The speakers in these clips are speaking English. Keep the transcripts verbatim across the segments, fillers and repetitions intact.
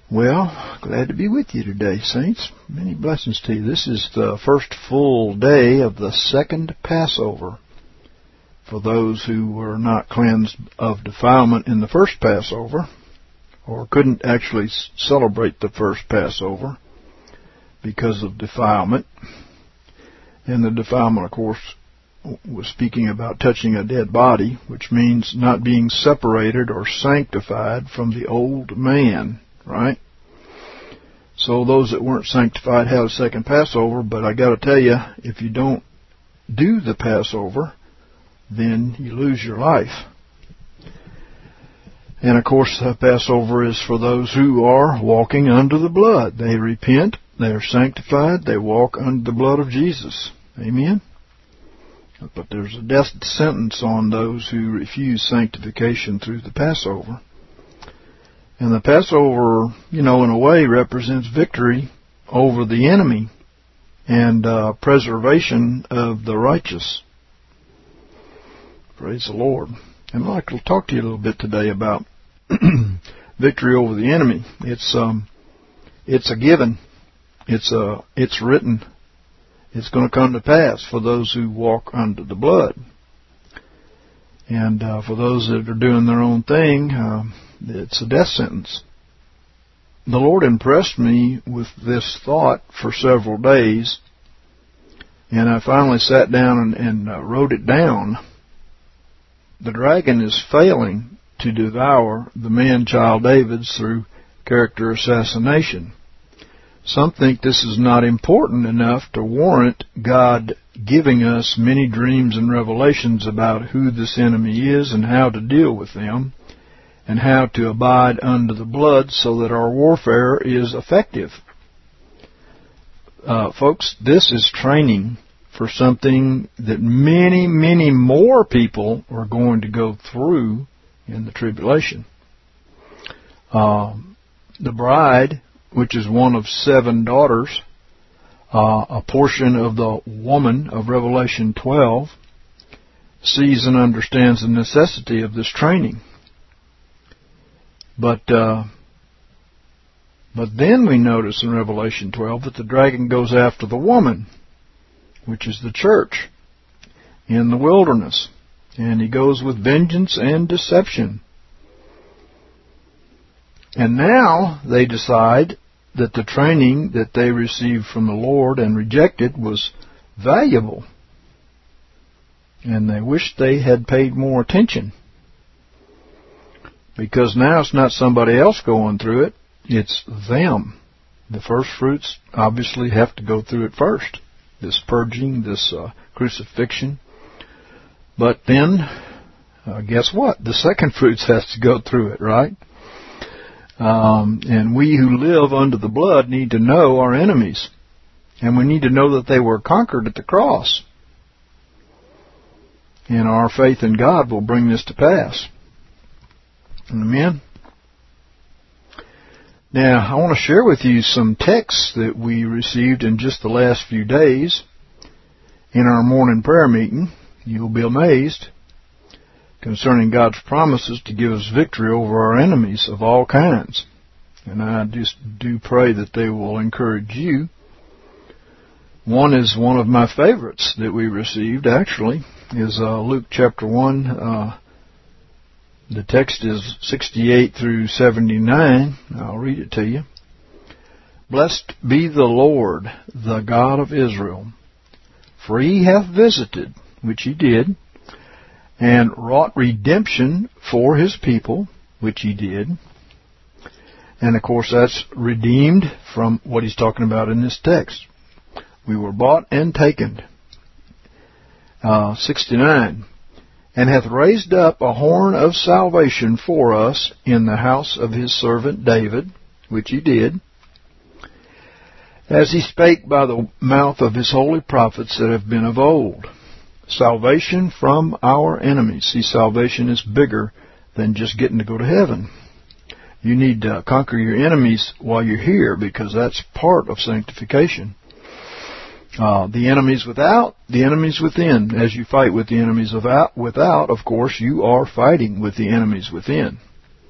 Well, glad to be with you today, saints. Many blessings to you. This is the first full day of the second Passover. For those who were not cleansed of defilement in the first Passover, or couldn't actually celebrate the first Passover because of defilement. And the defilement, of course, was speaking about touching a dead body, which means not being separated or sanctified from the old man. Right? So those that weren't sanctified had a second Passover, but I got to tell you, if you don't do the Passover, then you lose your life. And of course, the Passover is for those who are walking under the blood. They repent, they are sanctified, they walk under the blood of Jesus. Amen? But there's a death sentence on those who refuse sanctification through the Passover. And the Passover, you know, in a way represents victory over the enemy and uh, preservation of the righteous. Praise the Lord. And I'd like to talk to you a little bit today about victory over the enemy. It's um, it's a given. It's a it's written. It's going to come to pass for those who walk under the blood. And uh, for those that are doing their own thing, uh, it's a death sentence. The Lord impressed me with this thought for several days, and I finally sat down and, and uh, wrote it down. The dragon is failing to devour the man-child David through character assassination. Some think this is not important enough to warrant God giving us many dreams and revelations about who this enemy is and how to deal with them, and how to abide under the blood so that our warfare is effective. Uh, folks, this is training for something that many, many more people are going to go through in the tribulation. Uh, the bride, which is one of seven daughters, uh, a portion of the woman of Revelation twelve, sees and understands the necessity of this training. But uh, but then we notice in Revelation twelve that the dragon goes after the woman, which is the church, in the wilderness. And he goes with vengeance and deception. And now they decide that the training that they received from the Lord and rejected was valuable. And they wish they had paid more attention. Because now it's not somebody else going through it, it's them. The first fruits obviously have to go through it first. This purging, this uh, crucifixion. But then, uh, guess what? The second fruits has to go through it, right? Um, and we who live under the blood need to know our enemies. And we need to know that they were conquered at the cross. And our faith in God will bring this to pass. Amen. Now, I want to share with you some texts that we received in just the last few days in our morning prayer meeting. You'll be amazed concerning God's promises to give us victory over our enemies of all kinds. And I just do pray that they will encourage you. One is one of my favorites that we received, actually, is uh, Luke chapter one. Uh, the text is sixty-eight through seventy-nine. I'll read it to you. Blessed be the Lord, the God of Israel, for he hath visited, which he did, and wrought redemption for his people, which he did. And of course that's redeemed from what he's talking about in this text. We were bought and taken. Uh, sixty-nine. And hath raised up a horn of salvation for us in the house of his servant David, which he did, as he spake by the mouth of his holy prophets that have been of old. Salvation from our enemies. See, salvation is bigger than just getting to go to heaven. You need to conquer your enemies while you're here, because that's part of sanctification. Uh, the enemies without, the enemies within. As you fight with the enemies without, without, of course, you are fighting with the enemies within.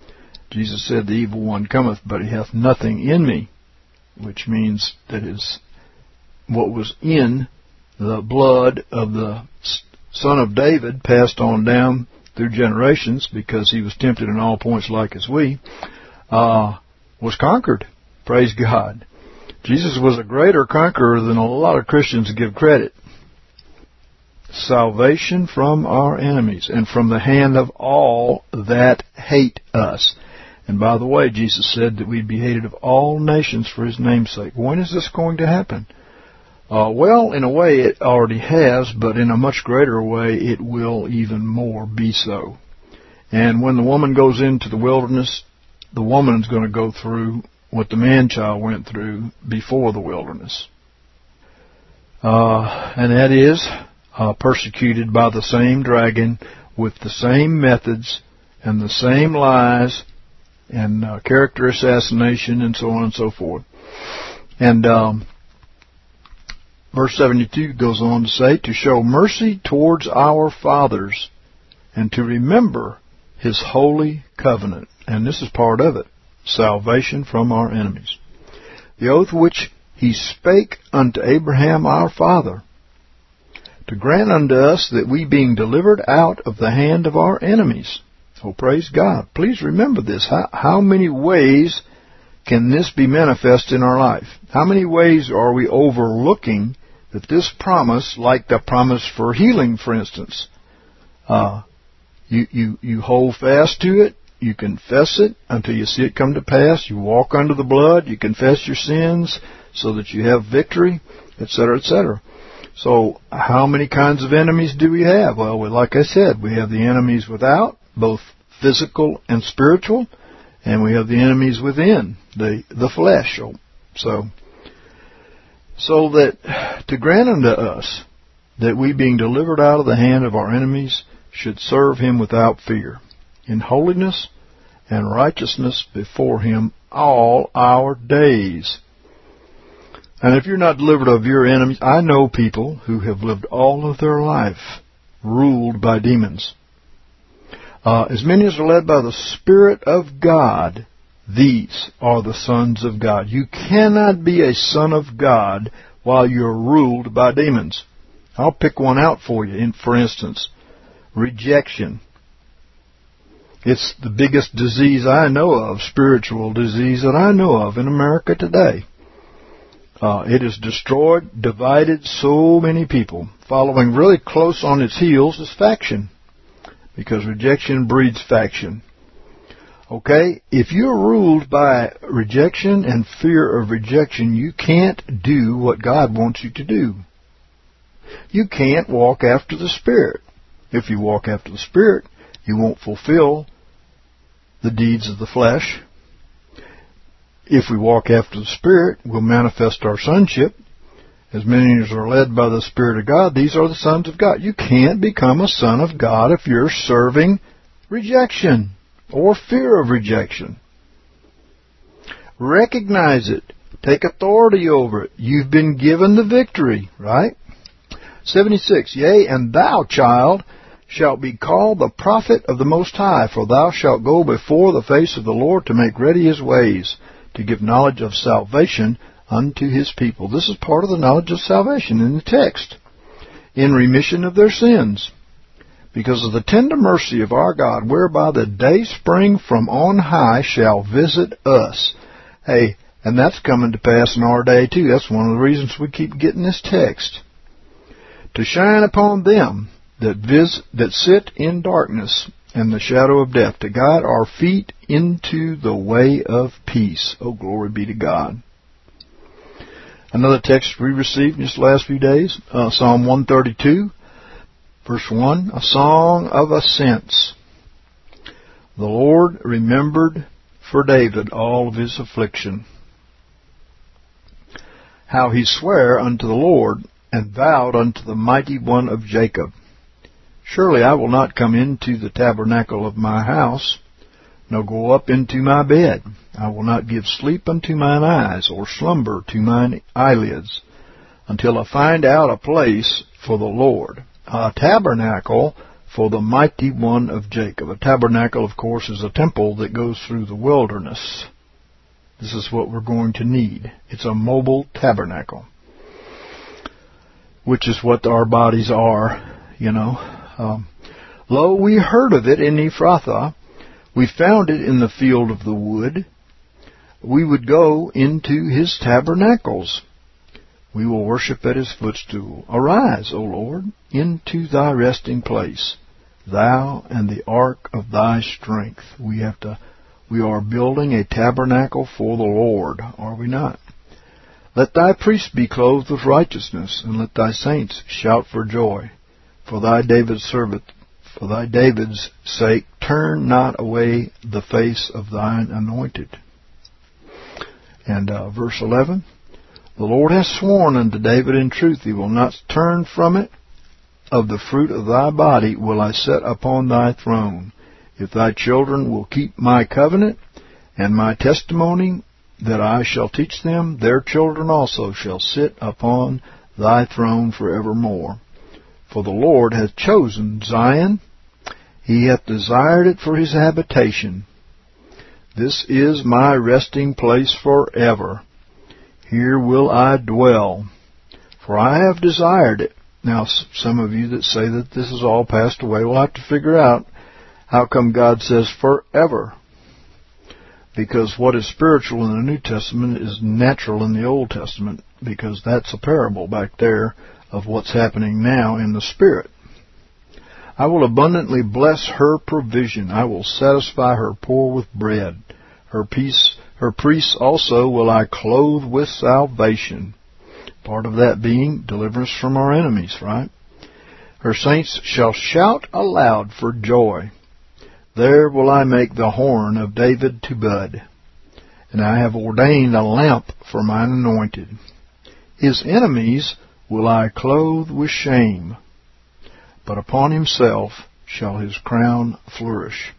Jesus said, the evil one cometh, but he hath nothing in me, which means that his, what was in the blood of the son of David passed on down through generations, because he was tempted in all points like as we, uh, was conquered. Praise God. Jesus was a greater conqueror than a lot of Christians give credit. Salvation from our enemies and from the hand of all that hate us. And by the way, Jesus said that we'd be hated of all nations for his name's sake. When is this going to happen? Uh, well, in a way it already has, but in a much greater way it will even more be so. And when the woman goes into the wilderness, the woman's going to go through what the man-child went through before the wilderness. Uh, and that is uh, persecuted by the same dragon with the same methods and the same lies and uh, character assassination and so on and so forth. And um, verse seventy-two goes on to say, to show mercy towards our fathers and to remember his holy covenant. And this is part of it. Salvation from our enemies. The oath which he spake unto Abraham our father, to grant unto us that we being delivered out of the hand of our enemies. Oh, praise God. Please remember this. How, how many ways can this be manifest in our life? How many ways are we overlooking that this promise, like the promise for healing, for instance, uh, you, you, you hold fast to it, you confess it until you see it come to pass, you walk under the blood, you confess your sins so that you have victory, et cetera, et cetera. So how many kinds of enemies do we have? Well, we, like I said, we have the enemies without, both physical and spiritual, and we have the enemies within, the the flesh. So, so that to grant unto us that we, being delivered out of the hand of our enemies, should serve him without fear, in holiness and righteousness before him all our days. And if you're not delivered of your enemies, I know people who have lived all of their life ruled by demons. Uh, as many as are led by the Spirit of God, these are the sons of God. You cannot be a son of God while you're ruled by demons. I'll pick one out for you. In, for instance, rejection. It's the biggest disease I know of, spiritual disease that I know of in America today. Uh, it has destroyed, divided so many people. Following really close on its heels is faction, because rejection breeds faction. Okay? If you're ruled by rejection and fear of rejection, you can't do what God wants you to do. You can't walk after the Spirit. If you walk after the Spirit, you won't fulfill the deeds of the flesh. If we walk after the Spirit, we'll manifest our sonship. As many as are led by the Spirit of God, these are the sons of God. You can't become a son of God if you're serving rejection or fear of rejection. Recognize it. Take authority over it. You've been given the victory, right? seventy-six, yea, and thou, child, shalt be called the prophet of the Most High, for thou shalt go before the face of the Lord to make ready his ways, to give knowledge of salvation unto his people. This is part of the knowledge of salvation in the text. In remission of their sins, because of the tender mercy of our God, whereby the day spring from on high shall visit us. Hey, and that's coming to pass in our day too. That's one of the reasons we keep getting this text. To shine upon them that vis- that sit in darkness and the shadow of death, to guide our feet into the way of peace. Oh, glory be to God. Another text we received in just the last few days, uh, Psalm one thirty-two, verse one, a song of ascents. The Lord remembered for David all of his affliction, how he sware unto the Lord, and vowed unto the mighty one of Jacob. Surely I will not come into the tabernacle of my house, nor go up into my bed. I will not give sleep unto mine eyes, or slumber to mine eyelids, until I find out a place for the Lord, a tabernacle for the mighty one of Jacob. A tabernacle, of course, is a temple that goes through the wilderness. This is what we're going to need. It's a mobile tabernacle, which is what our bodies are, you know. Um, Lo, we heard of it in Ephrathah. We found it in the field of the wood. We would go into his tabernacles. We will worship at his footstool. Arise, O Lord, into thy resting place, thou and the ark of thy strength. We have to, we are building a tabernacle for the Lord, are we not? Let thy priests be clothed with righteousness, and let thy saints shout for joy. For thy David's servant, for thy David's sake, turn not away the face of thine anointed. And uh, verse eleven, the Lord hath sworn unto David in truth, he will not turn from it. Of the fruit of thy body will I set upon thy throne. If thy children will keep my covenant and my testimony that I shall teach them, their children also shall sit upon thy throne forevermore. For the Lord hath chosen Zion, he hath desired it for his habitation. This is my resting place forever. Here will I dwell, for I have desired it. Now, some of you that say that this is all passed away will have to figure out how come God says forever. Because what is spiritual in the New Testament is natural in the Old Testament, because that's a parable back there of what's happening now in the Spirit. I will abundantly bless her provision. I will satisfy her poor with bread. Her peace, her priests also will I clothe with salvation. Part of that being deliverance from our enemies, right? Her saints shall shout aloud for joy. There will I make the horn of David to bud. And I have ordained a lamp for mine anointed. His enemies will I clothe with shame, but upon himself shall his crown flourish.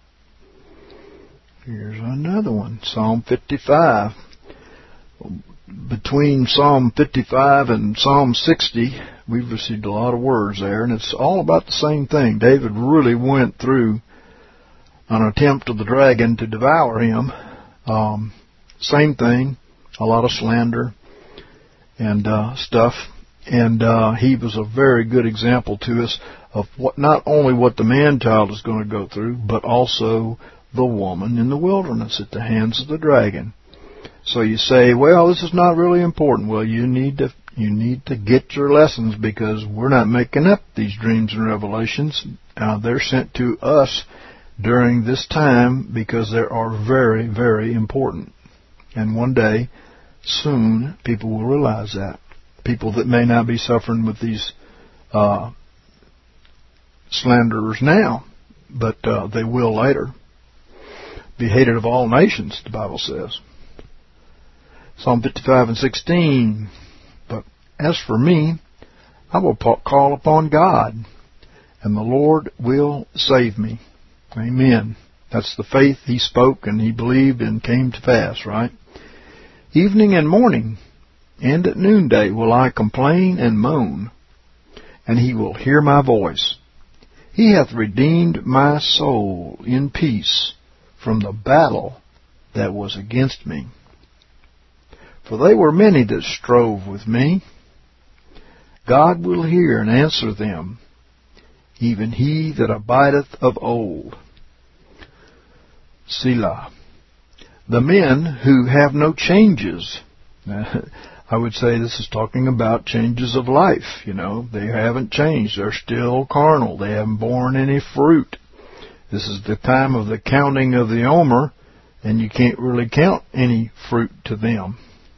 Here's another one, Psalm fifty-five. Between Psalm fifty-five and Psalm sixty, we've received a lot of words there, and it's all about the same thing. David really went through an attempt of the dragon to devour him. Um, same thing, a lot of slander and uh, stuff. And uh, he was a very good example to us of what not only what the man-child is going to go through, but also the woman in the wilderness at the hands of the dragon. So you say, well, this is not really important. Well, you need to you need to get your lessons, because we're not making up these dreams and revelations. Uh, they're sent to us during this time because they are very, very important. And one day, soon, people will realize that. People that may not be suffering with these uh, slanderers now, but uh, they will later. Be hated of all nations, the Bible says. Psalm fifty-five and sixteen. But as for me, I will call upon God, and the Lord will save me. Amen. That's the faith he spoke and he believed and came to pass, right? Evening and morning and at noonday will I complain and moan, and he will hear my voice. He hath redeemed my soul in peace from the battle that was against me. For they were many that strove with me. God will hear and answer them, even he that abideth of old. Selah. The men who have no changes. I would say this is talking about changes of life. You know, they haven't changed. They're still carnal. They haven't borne any fruit. This is the time of the counting of the Omer, and you can't really count any fruit to them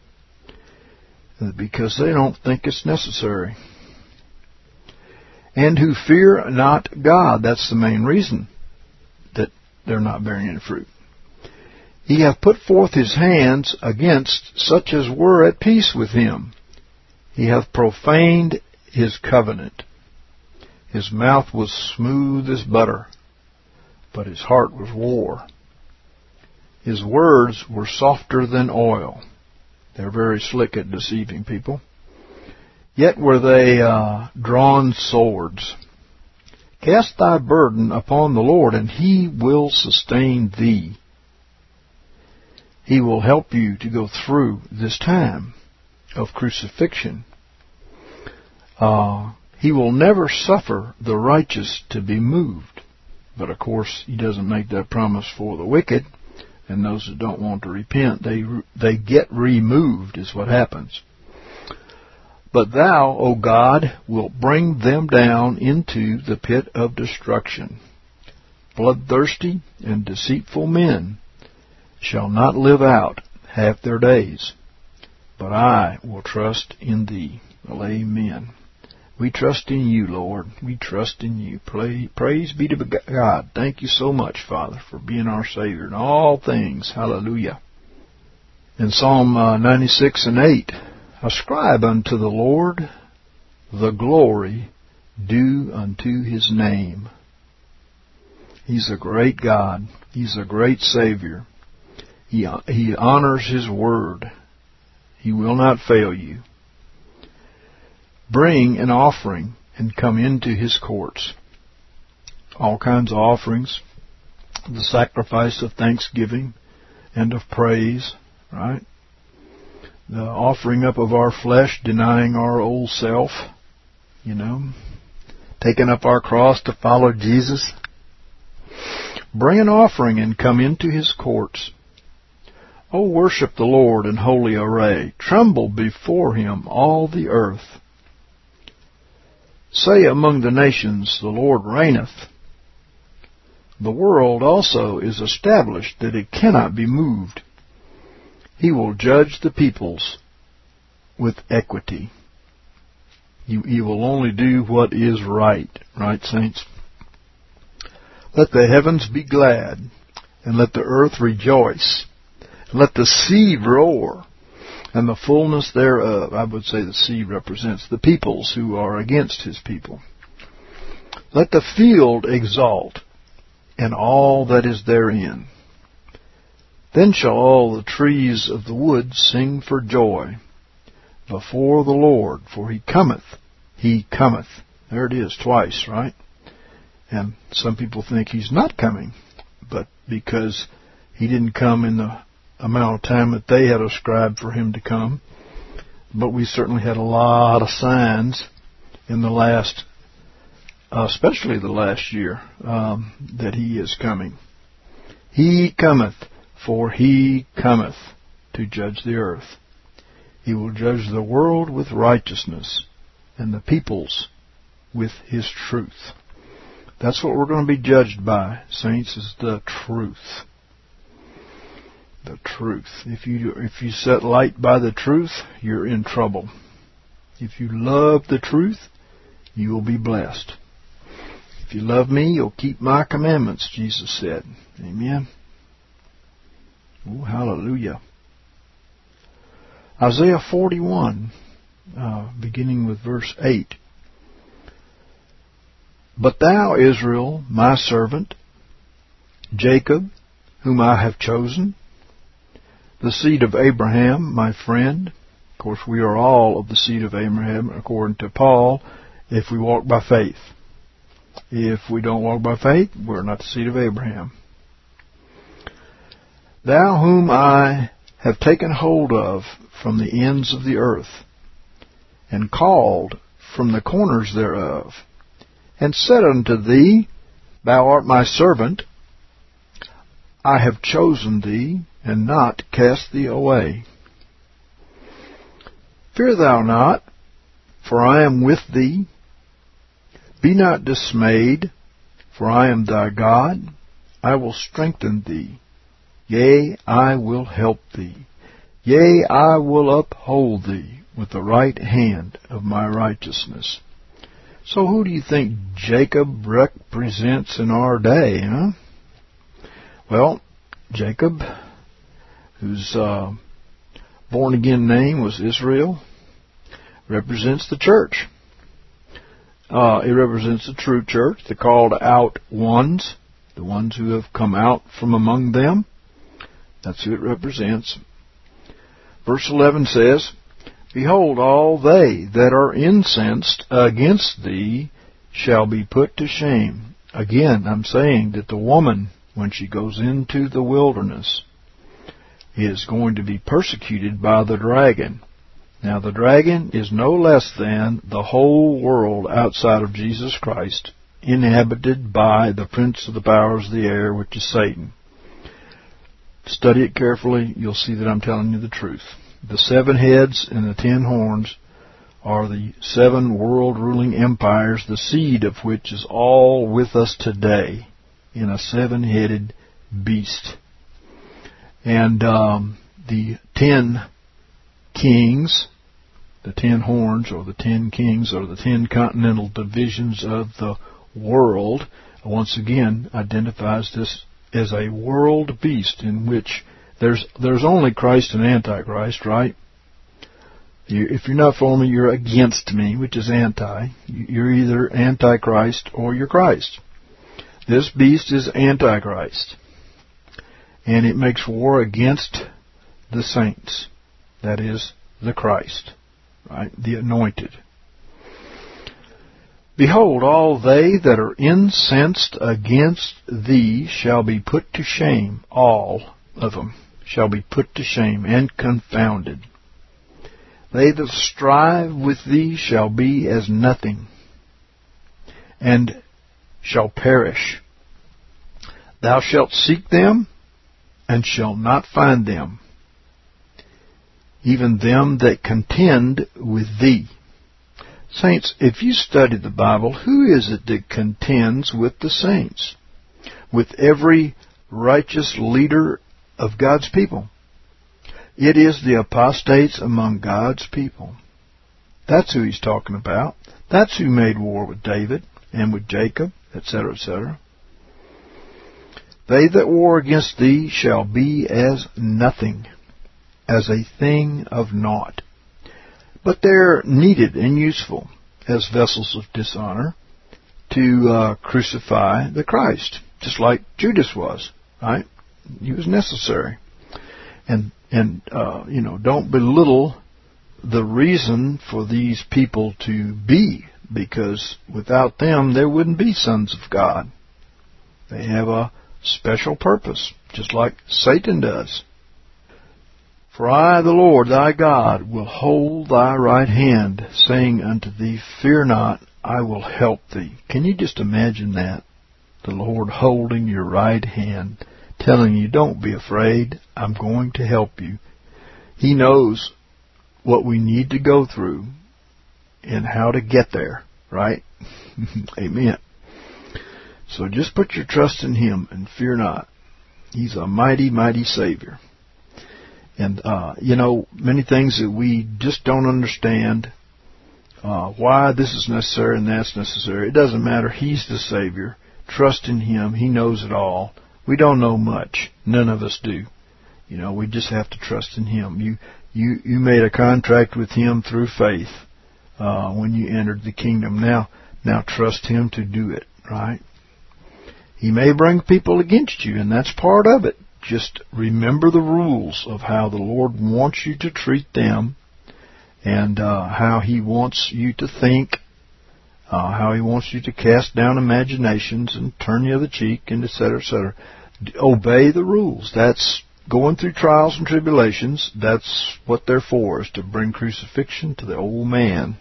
because they don't think it's necessary. And who fear not God. That's the main reason that they're not bearing any fruit. He hath put forth his hands against such as were at peace with him. He hath profaned his covenant. His mouth was smooth as butter, but his heart was war. His words were softer than oil. They're very slick at deceiving people. Yet were they uh, drawn swords. Cast thy burden upon the Lord, and He will sustain thee. He will help you to go through this time of crucifixion. Uh, he will never suffer the righteous to be moved. But of course, He doesn't make that promise for the wicked, and those that don't want to repent, they they get removed is what happens. But Thou, O God, wilt bring them down into the pit of destruction. Bloodthirsty and deceitful men shall not live out half their days, but I will trust in Thee. Well, amen. We trust in You, Lord. We trust in You. Praise be to God. Thank You so much, Father, for being our Savior in all things. Hallelujah. In Psalm uh, ninety-six and eight, ascribe unto the Lord the glory due unto His name. He's a great God. He's a great Savior. He, he honors His word. He will not fail you. Bring an offering and come into His courts. All kinds of offerings. The sacrifice of thanksgiving and of praise, right? The offering up of our flesh, denying our old self, you know, taking up our cross to follow Jesus. Bring an offering and come into His courts. O worship the Lord in holy array. Tremble before Him, all the earth. Say among the nations, the Lord reigneth. The world also is established, that it cannot be moved. He will judge the peoples with equity. He, he will only do what is right. Right, saints? Let the heavens be glad, and let the earth rejoice. And let the sea roar, and the fullness thereof. I would say the sea represents the peoples who are against His people. Let the field exult, and all that is therein. Then shall all the trees of the wood sing for joy before the Lord, for He cometh, He cometh. There it is, twice, right? And some people think He's not coming, but because He didn't come in the amount of time that they had ascribed for Him to come. But we certainly had a lot of signs in the last, uh, especially the last year, um, that He is coming. He cometh, for He cometh to judge the earth. He will judge the world with righteousness, and the peoples with His truth. That's what we're going to be judged by, saints, is the truth. The truth. If you if you set light by the truth, you're in trouble. If you love the truth, you will be blessed. If you love Me, you'll keep My commandments, Jesus said. Amen. Oh, hallelujah. Isaiah forty-one, uh, beginning with verse eight. But thou, Israel, My servant, Jacob, whom I have chosen, the seed of Abraham, My friend. Of course, we are all of the seed of Abraham, according to Paul, if we walk by faith. If we don't walk by faith, we're not the seed of Abraham. Thou whom I have taken hold of from the ends of the earth, and called from the corners thereof, and said unto thee, Thou art My servant, I have chosen thee, and not cast thee away. Fear thou not, for I am with thee. Be not dismayed, for I am thy God. I will strengthen thee. Yea, I will help thee. Yea, I will uphold thee with the right hand of My righteousness. So who do you think Jacob represents in our day, huh? Well, Jacob, whose uh, born-again name was Israel, represents the church. Uh, it represents the true church, the called out ones, the ones who have come out from among them. That's who it represents. Verse eleven says, Behold, all they that are incensed against thee shall be put to shame. Again, I'm saying that the woman, when she goes into the wilderness, is going to be persecuted by the dragon. Now, the dragon is no less than the whole world outside of Jesus Christ, inhabited by the prince of the powers of the air, which is Satan. Study it carefully. You'll see that I'm telling you the truth. The seven heads and the ten horns are the seven world-ruling empires, the seed of which is all with us today in a seven-headed beast. And um, the ten kings, the ten horns, or the ten kings, or the ten continental divisions of the world, once again identifies this as a world beast in which there's there's only Christ and Antichrist, right? You, if you're not for me, you're against me, which is anti. You're either Antichrist or you're Christ. This beast is Antichrist. And it makes war against the saints. That is, the Christ, right? The anointed. Behold, all they that are incensed against thee shall be put to shame. All of them shall be put to shame and confounded. They that strive with thee shall be as nothing, and shall perish. Thou shalt seek them, and shall not find them, even them that contend with thee. Saints, if you study the Bible, who is it that contends with the saints? With every righteous leader of God's people. It is the apostates among God's people. That's who he's talking about. That's who made war with David and with Jacob, et cetera, et cetera. They that war against thee shall be as nothing, as a thing of naught. But they're needed and useful as vessels of dishonor to uh, crucify the Christ, just like Judas was, right? He was necessary. And, and uh, you know, don't belittle the reason for these people to be, because without them there wouldn't be sons of God. They have a special purpose, just like Satan does. For I, the Lord thy God, will hold thy right hand, saying unto thee, fear not, I will help thee. Can you just imagine that? The Lord holding your right hand, telling you, don't be afraid, I'm going to help you. He knows what we need to go through and how to get there, right? Amen. So just put your trust in Him and fear not. He's a mighty, mighty Savior. And, uh, you know, many things that we just don't understand, uh, why this is necessary and that's necessary. It doesn't matter. He's the Savior. Trust in Him. He knows it all. We don't know much. None of us do. You know, we just have to trust in Him. You you, you made a contract with Him through faith uh, when you entered the kingdom. Now, now trust Him to do it, right? He may bring people against you, and that's part of it. Just remember the rules of how the Lord wants you to treat them, and uh, how He wants you to think, uh, how He wants you to cast down imaginations and turn the other cheek, and et cetera, et cetera. Obey the rules. That's going through trials and tribulations. That's what they're for, is to bring crucifixion to the old man.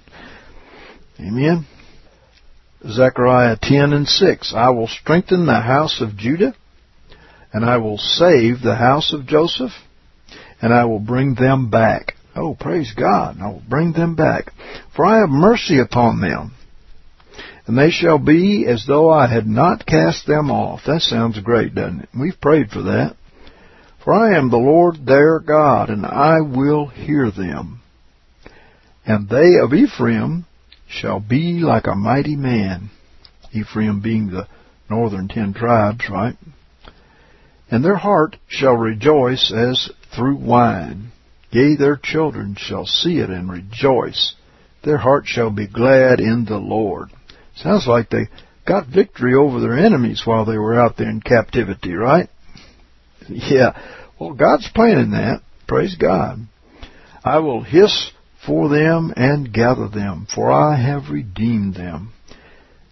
Amen. Zechariah ten and six. I will strengthen the house of Judah, and I will save the house of Joseph, and I will bring them back. Oh, praise God. I will bring them back. For I have mercy upon them, and they shall be as though I had not cast them off. That sounds great, doesn't it? We've prayed for that. For I am the Lord their God, and I will hear them. And they of Ephraim shall be like a mighty man. Ephraim being the northern ten tribes, right? And their heart shall rejoice as through wine. Yea, their children shall see it and rejoice. Their heart shall be glad in the Lord. Sounds like they got victory over their enemies while they were out there in captivity, right? Yeah. Well, God's planning that. Praise God. I will hiss for them and gather them, for I have redeemed them.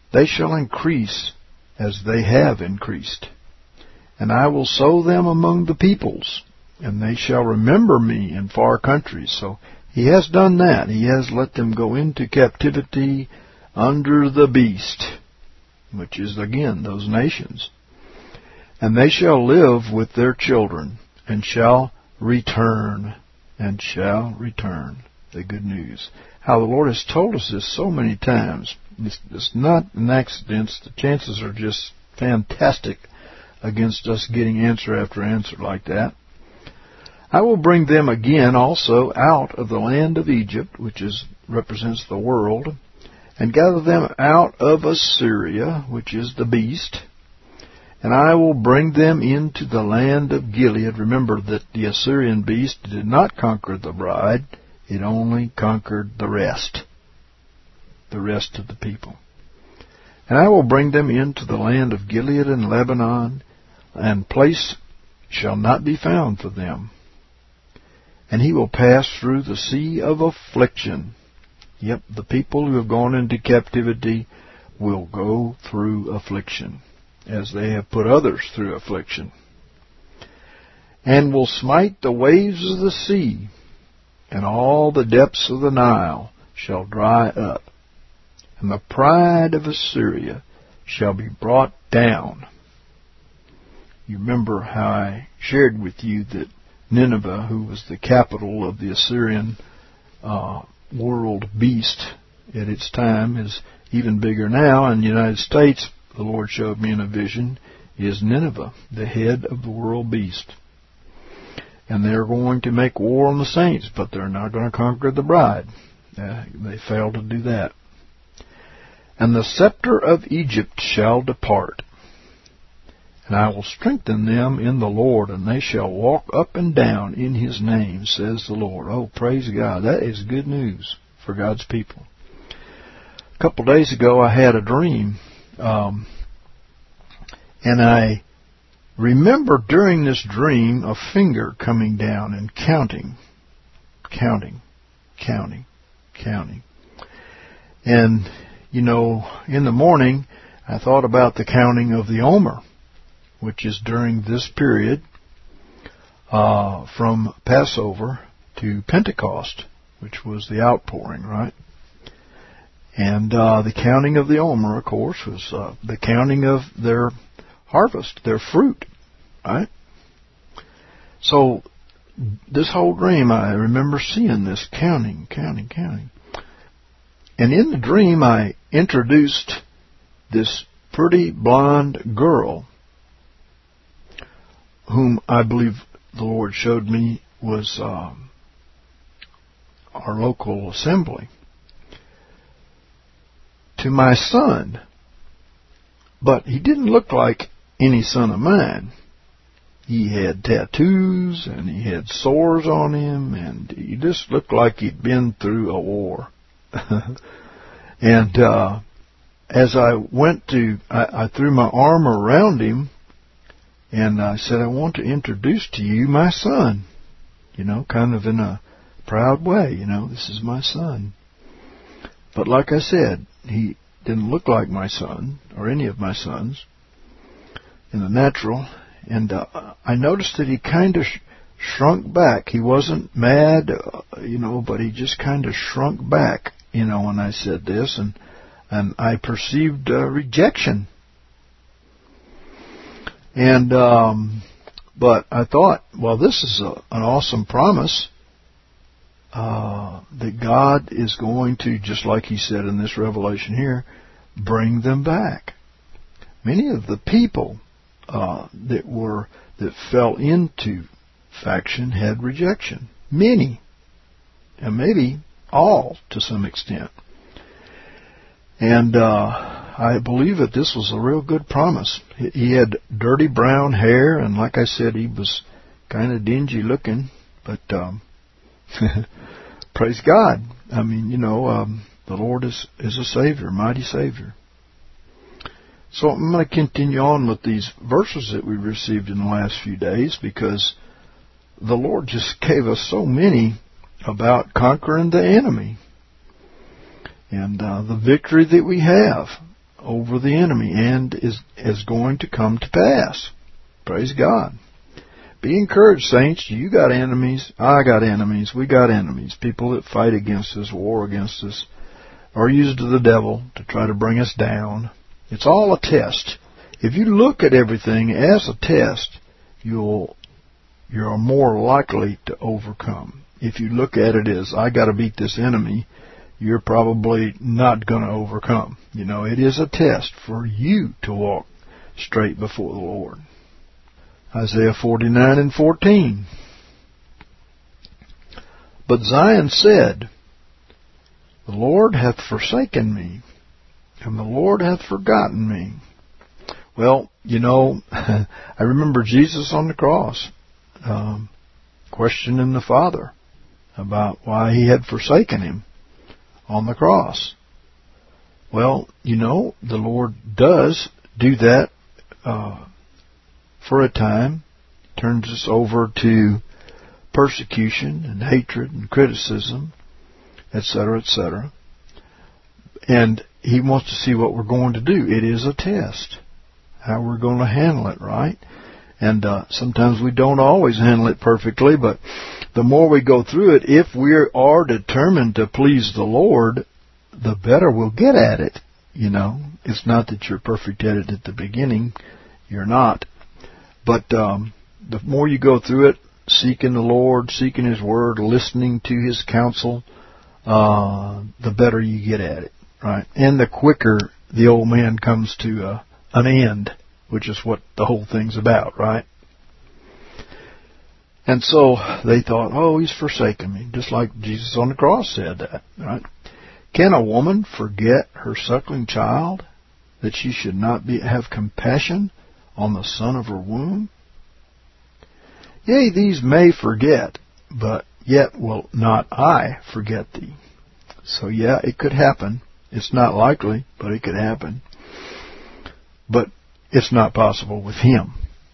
they shall increase as they have increased. And I will sow them among the peoples, and they shall remember me in far countries. So he has done that. He has let them go into captivity under the beast, which is, again, those nations. And they shall live with their children, and shall return, and shall return. The good news. How the Lord has told us this so many times. It's, it's not an accident. The chances are just fantastic against us getting answer after answer like that. I will bring them again also out of the land of Egypt, which is represents the world, and gather them out of Assyria, which is the beast, and I will bring them into the land of Gilead. Remember that the Assyrian beast did not conquer the bride, it only conquered the rest, the rest of the people. And I will bring them into the land of Gilead and Lebanon, and place shall not be found for them. And he will pass through the sea of affliction. Yep, the people who have gone into captivity will go through affliction, as they have put others through affliction. And will smite the waves of the sea, and all the depths of the Nile shall dry up. And the pride of Assyria shall be brought down. You remember how I shared with you that Nineveh, who was the capital of the Assyrian uh, world beast at its time, is even bigger now. In the United States, the Lord showed me in a vision, is Nineveh, the head of the world beast. And they're going to make war on the saints, but they're not going to conquer the bride. Uh, they failed to do that. And the scepter of Egypt shall depart, and I will strengthen them in the Lord, and they shall walk up and down in his name, says the Lord. Oh, praise God. That is good news for God's people. A couple of days ago, I had a dream, um, and I remember during this dream a finger coming down and counting, counting, counting, counting. And, you know, in the morning, I thought about the counting of the Omer, which is during this period uh, from Passover to Pentecost, which was the outpouring, right? And uh, the counting of the Omer, of course, was uh, the counting of their harvest, their fruit, right? So this whole dream, I remember seeing this counting, counting, counting. And in the dream, I introduced this pretty blonde girl, whom I believe the Lord showed me was um, our local assembly, to my son. But he didn't look like any son of mine. He had tattoos, and he had sores on him, and he just looked like he'd been through a war. And uh, as I went to, I, I threw my arm around him, and I said, I want to introduce to you my son, you know, kind of in a proud way, you know, this is my son. But like I said, he didn't look like my son, or any of my sons, in the natural. And uh, I noticed that he kind of sh- shrunk back. He wasn't mad, uh, you know, but he just kind of shrunk back, you know, when I said this. And, and I perceived uh, rejection. And, um, but I thought, well, this is a, an awesome promise uh, that God is going to, just like he said in this revelation here, bring them back. Many of the people uh, that were, that fell into faction had rejection. Many. And maybe all to some extent. And, uh, I believe that this was a real good promise. He had dirty brown hair, and like I said, he was kind of dingy looking, but um, praise God. I mean, you know, um, the Lord is, is a Savior, mighty Savior. So I'm going to continue on with these verses that we received in the last few days, because the Lord just gave us so many about conquering the enemy and uh, the victory that we have over the enemy and is, is going to come to pass. Praise God. Be encouraged, saints. You got enemies. I got enemies. We got enemies. People that fight against us, war against us, are used of the devil to try to bring us down. It's all a test. If you look at everything as a test, you'll you're more likely to overcome. If you look at it as, I got to beat this enemy, you're probably not going to overcome. You know, it is a test for you to walk straight before the Lord. Isaiah forty-nine and fourteen. But Zion said, the Lord hath forsaken me, and the Lord hath forgotten me. Well, you know, I remember Jesus on the cross um, questioning the Father about why he had forsaken him on the cross. Well, you know, the Lord does do that uh, for a time. Turns us over to persecution and hatred and criticism, et cetera, et cetera. And he wants to see what we're going to do. It is a test, how we're going to handle it, right? And uh, sometimes we don't always handle it perfectly, but the more we go through it, if we are determined to please the Lord, the better we'll get at it. You know, it's not that you're perfect at it at the beginning. You're not. But um, the more you go through it, seeking the Lord, seeking His Word, listening to His counsel, uh, the better you get at it, right? And the quicker the old man comes to uh, an end, which is what the whole thing's about, right? And so they thought, oh, he's forsaken me, just like Jesus on the cross said that, right? Can a woman forget her suckling child, that she should not be have compassion on the son of her womb? Yea, these may forget, but yet will not I forget thee. So yeah, it could happen. It's not likely, but it could happen. But it's not possible with Him.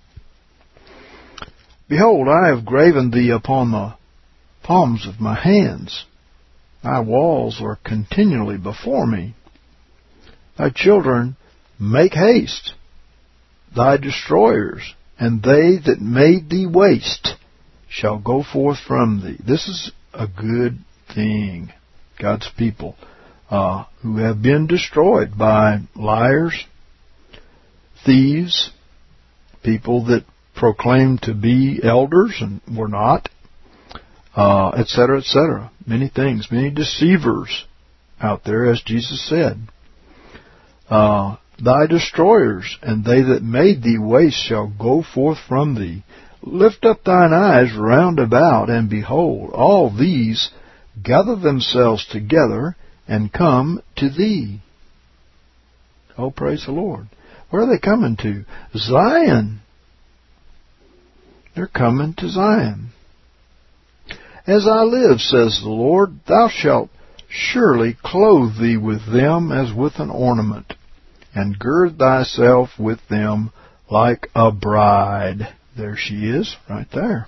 Behold, I have graven thee upon the palms of my hands. Thy walls are continually before me. Thy children make haste. Thy destroyers, and they that made thee waste, shall go forth from thee. This is a good thing. God's people uh, who have been destroyed by liars, thieves, people that proclaim to be elders and were not, uh, et cetera, et cetera. Many things, many deceivers out there, as Jesus said. Uh, Thy destroyers, and they that made thee waste, shall go forth from thee. Lift up thine eyes round about, and behold, all these gather themselves together, and come to thee. Oh, praise the Lord. Where are they coming to? Zion. They're coming to Zion. As I live, says the Lord, thou shalt surely clothe thee with them as with an ornament, and gird thyself with them like a bride. There she is, right there.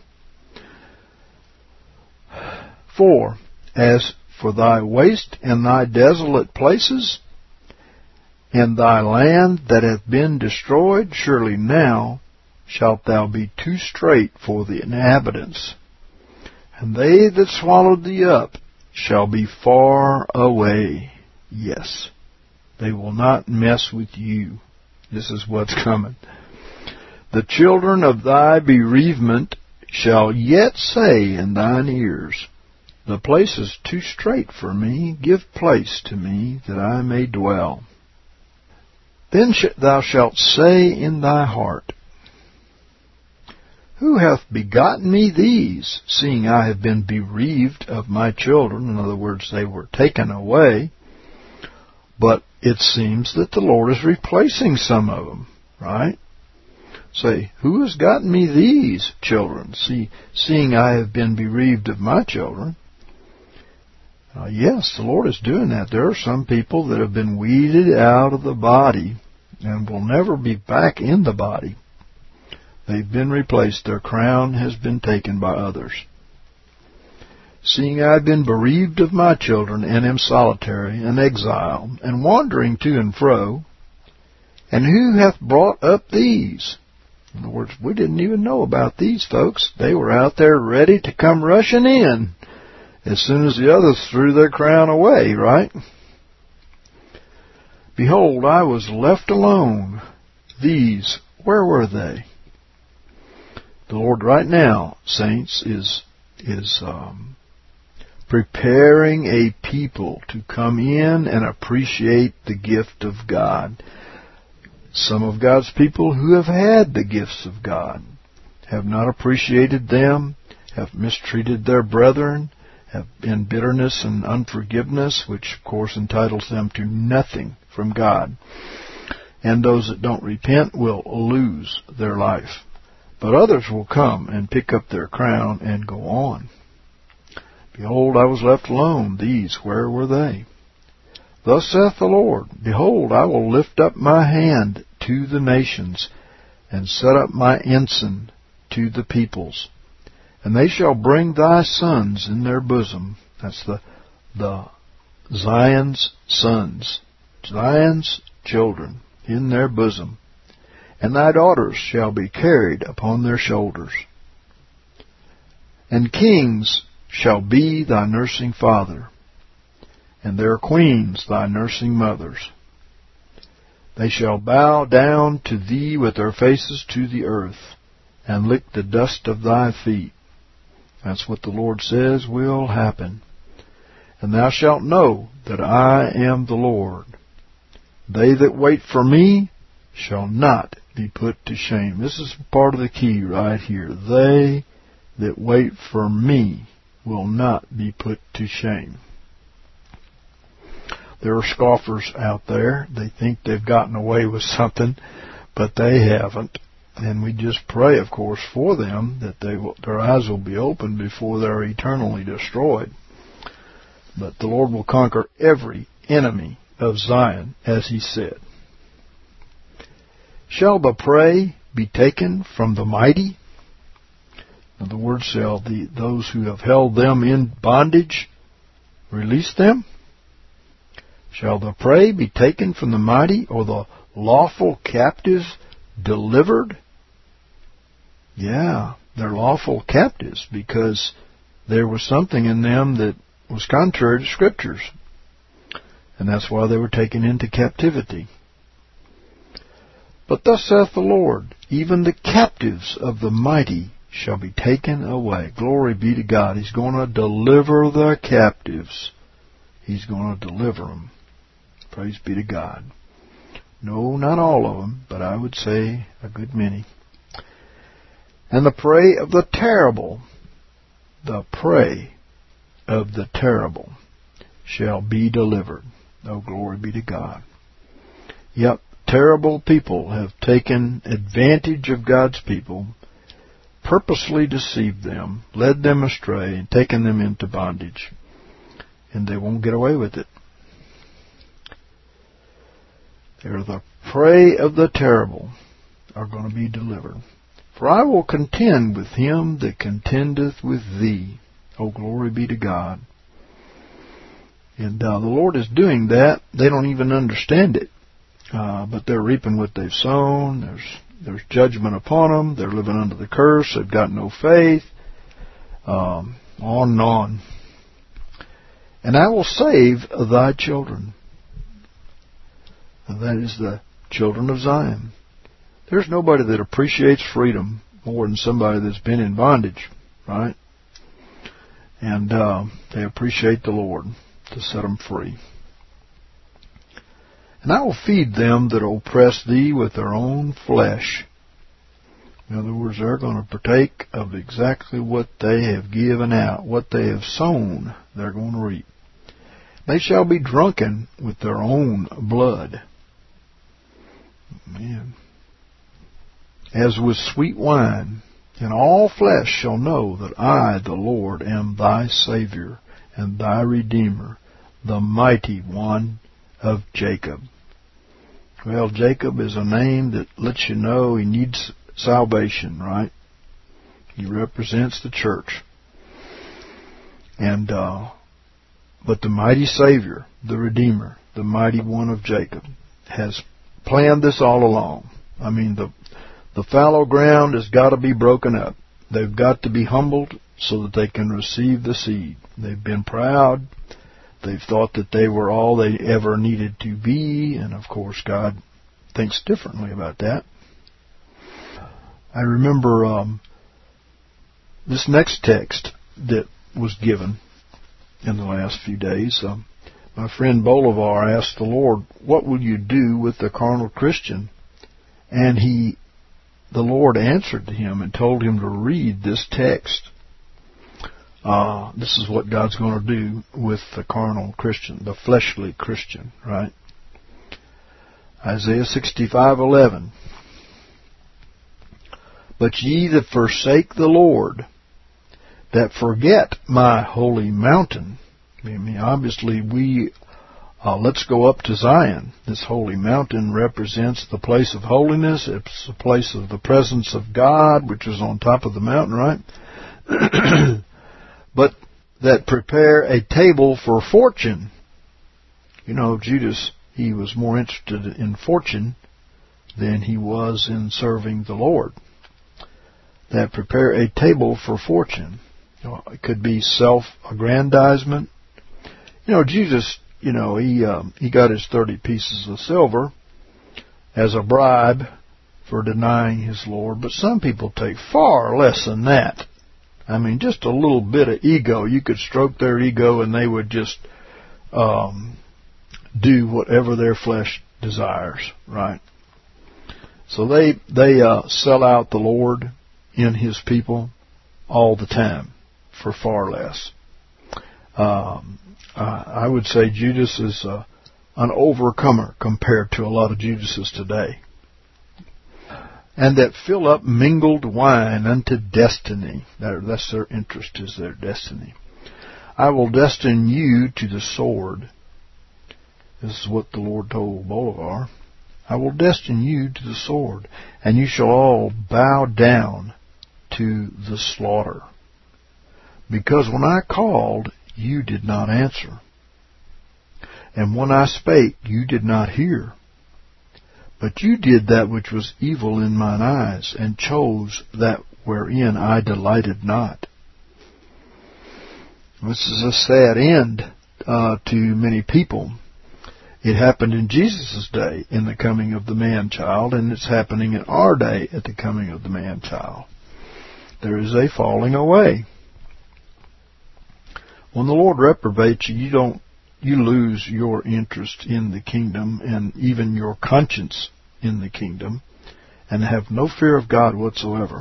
Four, as for thy waste and thy desolate places, and thy land that hath been destroyed, surely now shalt thou be too strait for the inhabitants. And they that swallowed thee up shall be far away. Yes, they will not mess with you. This is what's coming. The children of thy bereavement shall yet say in thine ears, the place is too strait for me. Give place to me, that I may dwell. Then thou shalt say in thy heart, who hath begotten me these, seeing I have been bereaved of my children? In other words, they were taken away. But it seems that the Lord is replacing some of them, right? Say, who has gotten me these children, See, seeing I have been bereaved of my children? Uh, yes, the Lord is doing that. There are some people that have been weeded out of the body and will never be back in the body. They've been replaced. Their crown has been taken by others. Seeing I have been bereaved of my children, and am solitary, and exile, and wandering to and fro, And who hath brought up these? In other words, we didn't even know about these folks. They were out there ready to come rushing in as soon as the others threw their crown away, right? Behold, I was left alone. These, where were they? The Lord right now, saints, is is um, preparing a people to come in and appreciate the gift of God. Some of God's people who have had the gifts of God have not appreciated them, have mistreated their brethren, have been bitterness and unforgiveness, which of course entitles them to nothing from God. And those that don't repent will lose their life. But others will come and pick up their crown and go on. Behold, I was left alone. These, where were they? Thus saith the Lord, behold, I will lift up my hand to the nations, and set up my ensign to the peoples. And they shall bring thy sons in their bosom. That's the, the Zion's sons, Zion's children in their bosom. And thy daughters shall be carried upon their shoulders. And kings shall be thy nursing father, and their queens thy nursing mothers. They shall bow down to thee with their faces to the earth, and lick the dust of thy feet. That's what the Lord says will happen. And thou shalt know that I am the Lord. They that wait for me shall not be put to shame. This is part of the key right here. They that wait for me will not be put to shame. There are scoffers out there. They think they've gotten away with something, but they haven't. And we just pray, of course, for them that they will, their eyes will be opened before they're eternally destroyed. But the Lord will conquer every enemy of Zion, as He said. Shall the prey be taken from the mighty? In other words, shall the, those who have held them in bondage release them? Shall the prey be taken from the mighty, or the lawful captives delivered? Yeah, they're lawful captives because there was something in them that was contrary to Scriptures. And that's why they were taken into captivity. But thus saith the Lord, even the captives of the mighty shall be taken away. Glory be to God. He's going to deliver the captives. He's going to deliver them. Praise be to God. No, not all of them, but I would say a good many. And the prey of the terrible, the prey of the terrible shall be delivered. Oh, glory be to God. Yep, terrible people have taken advantage of God's people, purposely deceived them, led them astray, and taken them into bondage. And they won't get away with it. They're the prey of the terrible are going to be delivered. For I will contend with him that contendeth with thee. Oh, glory be to God. And uh, the Lord is doing that. They don't even understand it. Uh, but they're reaping what they've sown. There's there's judgment upon them. They're living under the curse. They've got no faith. Um, on and on. And I will save thy children. And that is the children of Zion. There's nobody that appreciates freedom more than somebody that's been in bondage, right? And uh, they appreciate the Lord to set them free. And I will feed them that oppress thee with their own flesh. In other words, they're going to partake of exactly what they have given out. What they have sown, they're going to reap. They shall be drunken with their own blood. Man. As with sweet wine, and all flesh shall know that I, the Lord, am thy Savior and thy Redeemer, the mighty one of Jacob. Well, Jacob is a name that lets you know he needs salvation, right? He represents the church. And, uh, but the mighty Savior, the Redeemer, the mighty one of Jacob, has planned this all along. I mean, the the fallow ground has got to be broken up. They've got to be humbled so that they can receive the seed. They've been proud. They've thought that they were all they ever needed to be, and of course God thinks differently about that. I remember um, this next text that was given in the last few days. Um, my friend Bolivar asked the Lord, what will you do with the carnal Christian? And he, the Lord answered him and told him to read this text. Uh, this is what God's going to do with the carnal Christian, the fleshly Christian, right? Isaiah sixty-five eleven. But ye that forsake the Lord, that forget my holy mountain. I mean, obviously we, uh, let's go up to Zion. This holy mountain represents the place of holiness. It's the place of the presence of God, which is on top of the mountain, right? But that prepare a table for fortune. You know, Judas, he was more interested in fortune than he was in serving the Lord. That prepare a table for fortune. You know, it could be self-aggrandizement. You know, Jesus, you know, he um, he got his thirty pieces of silver as a bribe for denying his Lord. But some people take far less than that. I mean, just a little bit of ego. You could stroke their ego and they would just um, do whatever their flesh desires, right? So they they uh, sell out the Lord in his people all the time for far less. Um, uh, I would say Judas is uh, an overcomer compared to a lot of Judases today. And that fill up mingled wine unto destiny. That, that's their interest, is their destiny. I will destine you to the sword. This is what the Lord told Bolivar. I will destine you to the sword, and you shall all bow down to the slaughter. Because when I called, you did not answer. And when I spake, you did not hear. But you did that which was evil in mine eyes, and chose that wherein I delighted not. This is a sad end uh, to many people. It happened in Jesus' day, in the coming of the man-child, and it's happening in our day at the coming of the man-child. There is a falling away. When the Lord reprobates you, you don't you lose your interest in the kingdom and even your conscience in the kingdom, and have no fear of God whatsoever.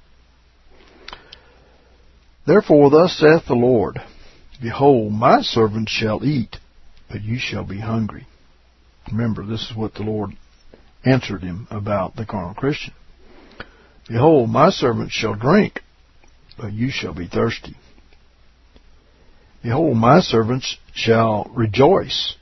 Therefore thus saith the Lord, Behold, my servants shall eat, but you shall be hungry. Remember, this is what the Lord answered him about the carnal Christian. Behold, my servants shall drink, but you shall be thirsty. Behold, my servants shall rejoice,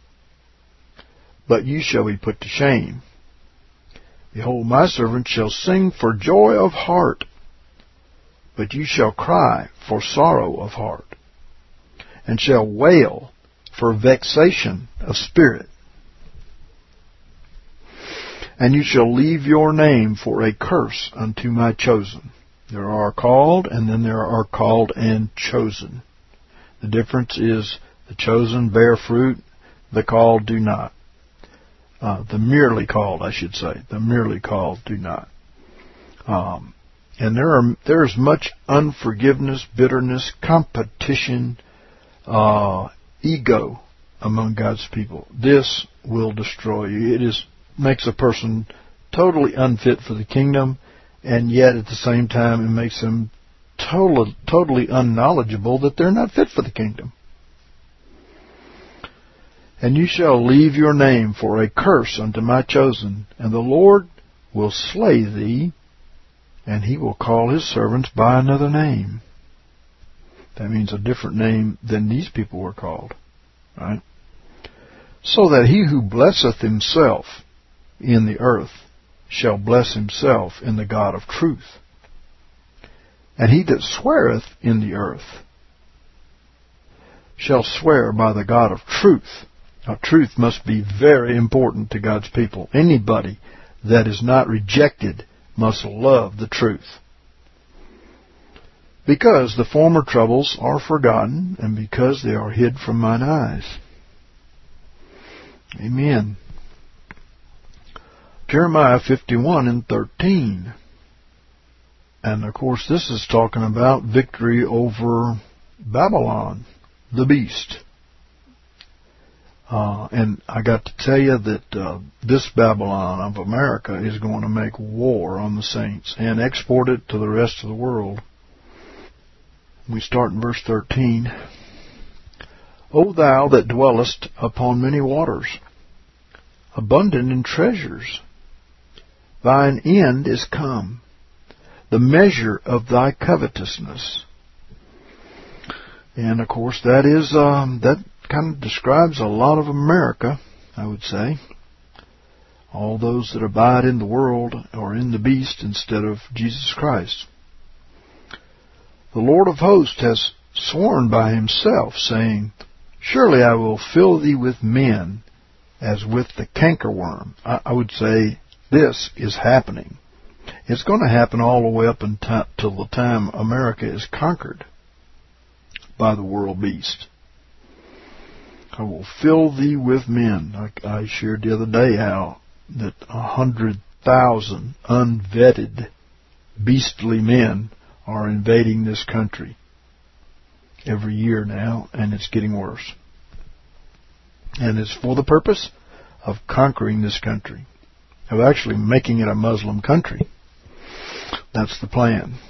but you shall be put to shame. Behold, my servants shall sing for joy of heart, but you shall cry for sorrow of heart, and shall wail for vexation of spirit. And you shall leave your name for a curse unto my chosen. There are called, and then there are called and chosen. The difference is the chosen bear fruit, the called do not. Uh, the merely called, I should say. The merely called do not. Um, and there are there is much unforgiveness, bitterness, competition, uh, ego among God's people. This will destroy you. It is makes a person totally unfit for the kingdom, and yet at the same time it makes them totally, totally unknowledgeable that they're not fit for the kingdom. And you shall leave your name for a curse unto my chosen, and the Lord will slay thee, and he will call his servants by another name. That means a different name than these people were called, right? So that he who blesseth himself in the earth shall bless himself in the God of truth. And he that sweareth in the earth shall swear by the God of truth. Now, truth must be very important to God's people. Anybody that is not rejected must love the truth. Because the former troubles are forgotten, and because they are hid from mine eyes. Amen. Jeremiah fifty-one and thirteen. And of course this is talking about victory over Babylon, the beast. Uh, and I got to tell you that uh, this Babylon of America is going to make war on the saints and export it to the rest of the world. We start in verse thirteen. O thou that dwellest upon many waters, abundant in treasures, thine end is come, the measure of thy covetousness. And of course that is um, that kind of describes a lot of America, I would say. All those that abide in the world are in the beast instead of Jesus Christ. The Lord of hosts has sworn by himself, saying, Surely I will fill thee with men as with the cankerworm. I, I would say this is happening. It's going to happen all the way up until the time America is conquered by the world beast. I will fill thee with men. Like I shared the other day how that a hundred thousand unvetted, beastly men are invading this country every year now, and it's getting worse. And it's for the purpose of conquering this country, of actually making it a Muslim country. That's the plan.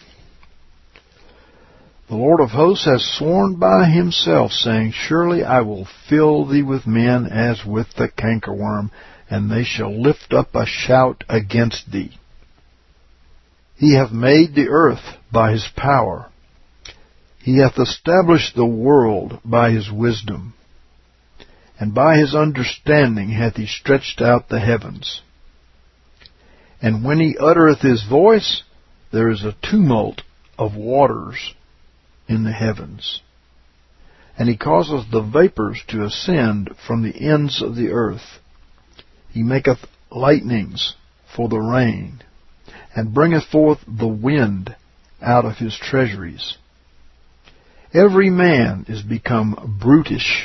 The Lord of hosts has sworn by himself, saying, Surely I will fill thee with men as with the cankerworm, and they shall lift up a shout against thee. He hath made the earth by his power. He hath established the world by his wisdom. And by his understanding hath he stretched out the heavens. And when he uttereth his voice, there is a tumult of waters in the heavens. And he causeth the vapors to ascend from the ends of the earth. He maketh lightnings for the rain, and bringeth forth the wind out of his treasuries. Every man is become brutish.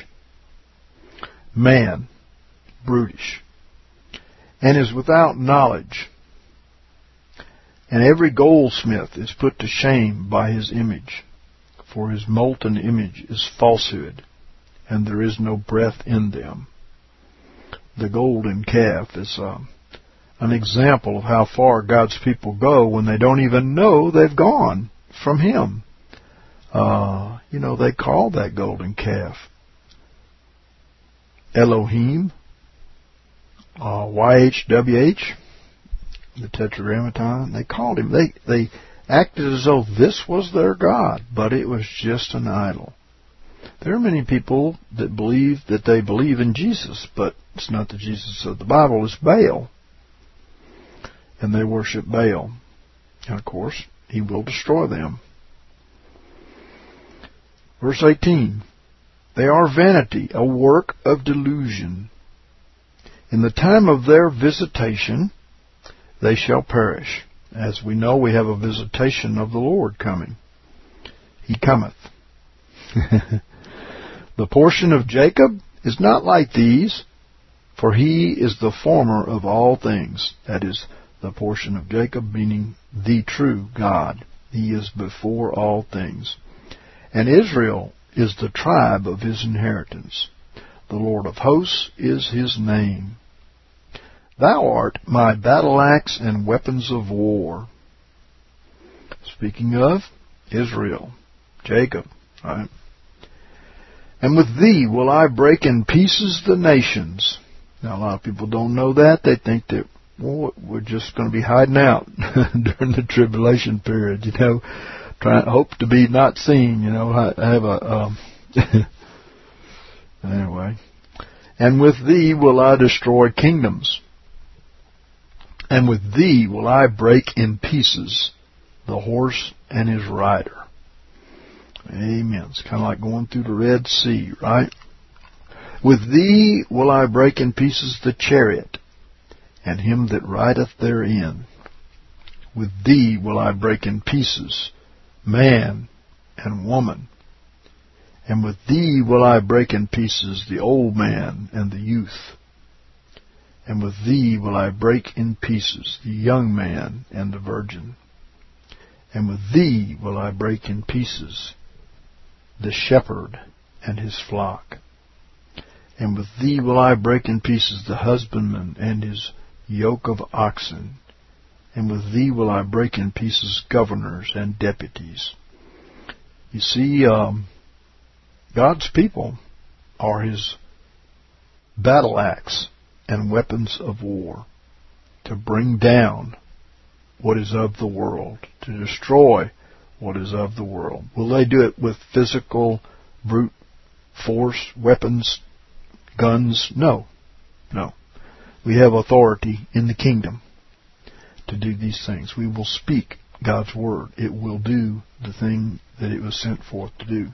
Man, brutish, and is without knowledge. And every goldsmith is put to shame by his image, for his molten image is falsehood, and there is no breath in them. The golden calf is uh, an example of how far God's people go when they don't even know they've gone from him. Uh, you know, they call that golden calf Elohim, uh, Y H W H, the Tetragrammaton. They called him. They they acted as though this was their God, but it was just an idol. There are many people that believe that they believe in Jesus, but it's not the Jesus of the Bible. It's Baal, and they worship Baal. And of course, he will destroy them. Verse eighteen. They are vanity, a work of delusion. In the time of their visitation, they shall perish. As we know, we have a visitation of the Lord coming. He cometh. The portion of Jacob is not like these, for he is the former of all things. That is, the portion of Jacob, meaning the true God. He is before all things. And Israel is the tribe of his inheritance. The Lord of hosts is his name. Thou art my battle axe and weapons of war. Speaking of Israel, Jacob, right? And with thee will I break in pieces the nations. Now, a lot of people don't know that. They think that, well, we're just going to be hiding out during the tribulation period, you know. Try hope to be not seen, you know. I, I have a um, anyway. And with thee will I destroy kingdoms, and with thee will I break in pieces the horse and his rider. Amen. It's kind of like going through the Red Sea, right? With thee will I break in pieces the chariot, and him that rideth therein. With thee will I break in pieces man and woman, and with thee will I break in pieces the old man and the youth, and with thee will I break in pieces the young man and the virgin, and with thee will I break in pieces the shepherd and his flock, and with thee will I break in pieces the husbandman and his yoke of oxen, and with thee will I break in pieces governors and deputies. You see, um, God's people are his battle axe and weapons of war to bring down what is of the world, to destroy what is of the world. Will they do it with physical, brute force, weapons, guns? No. No. We have authority in the kingdom to do these things. We will speak God's word. It will do the thing that it was sent forth to do.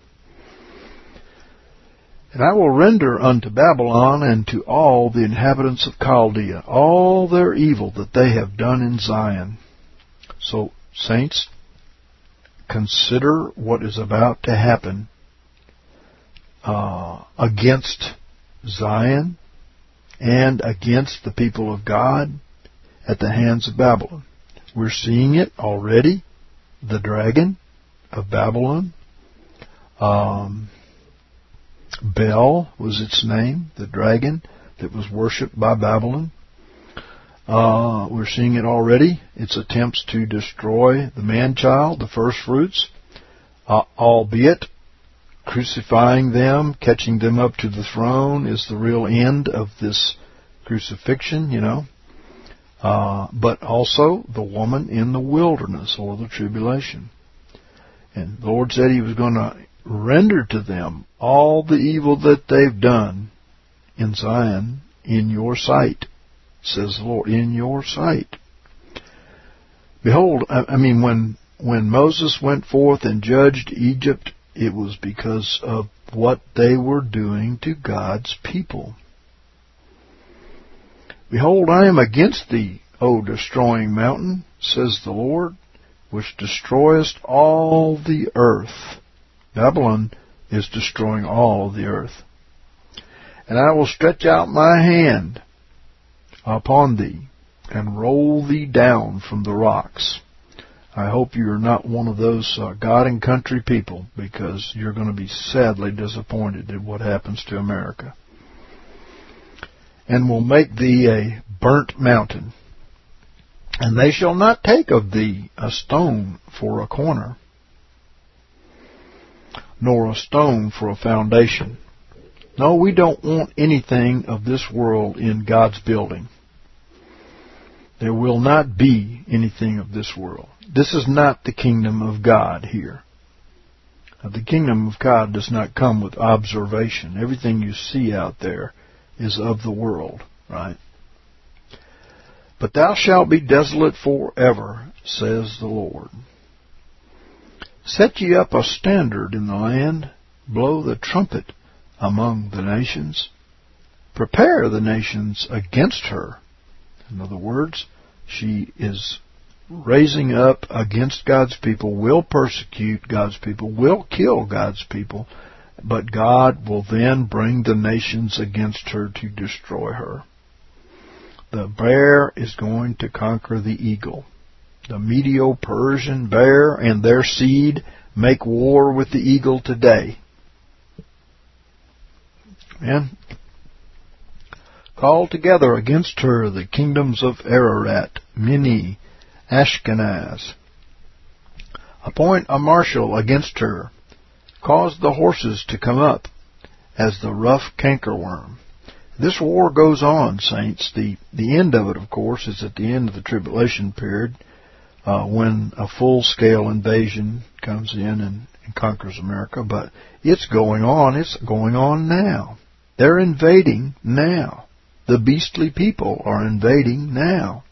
And I will render unto Babylon and to all the inhabitants of Chaldea all their evil that they have done in Zion. So, saints, consider what is about to happen uh, against Zion and against the people of God at the hands of Babylon. We're seeing it already. The dragon of Babylon. Um, Bel was its name, the dragon that was worshipped by Babylon. Uh, we're seeing it already. Its attempts to destroy the man-child, the first fruits, uh, albeit crucifying them, catching them up to the throne is the real end of this crucifixion, you know. Uh, but also the woman in the wilderness or the tribulation. And the Lord said he was going to render to them all the evil that they've done in Zion in your sight, says the Lord, in your sight. Behold, I, I mean, when when Moses went forth and judged Egypt, it was because of what they were doing to God's people. Behold, I am against thee, O destroying mountain, says the Lord, which destroyest all the earth. Babylon is destroying all the earth. And I will stretch out my hand upon thee, and roll thee down from the rocks. I hope you are not one of those uh, God and country people, because you're going to be sadly disappointed at what happens to America. And will make thee a burnt mountain, and they shall not take of thee a stone for a corner, nor a stone for a foundation. No, we don't want anything of this world in God's building. There will not be anything of this world. This is not the kingdom of God here. The kingdom of God does not come with observation. Everything you see out there is of the world, right? But thou shalt be desolate forever, says the Lord. Set ye up a standard in the land, blow the trumpet among the nations, prepare the nations against her. In other words, she is raising up against God's people, will persecute God's people, will kill God's people, but God will then bring the nations against her to destroy her. The bear is going to conquer the eagle. The Medo-Persian bear and their seed make war with the eagle today. Amen. Call together against her the kingdoms of Ararat, Mini, Ashkenaz. Appoint a marshal against her. Cause the horses to come up as the rough cankerworm. This war goes on, saints. The, the end of it, of course, is at the end of the tribulation period, uh, when a full-scale invasion comes in and, and conquers America. But it's going on. It's going on now. They're invading now. The beastly people are invading now.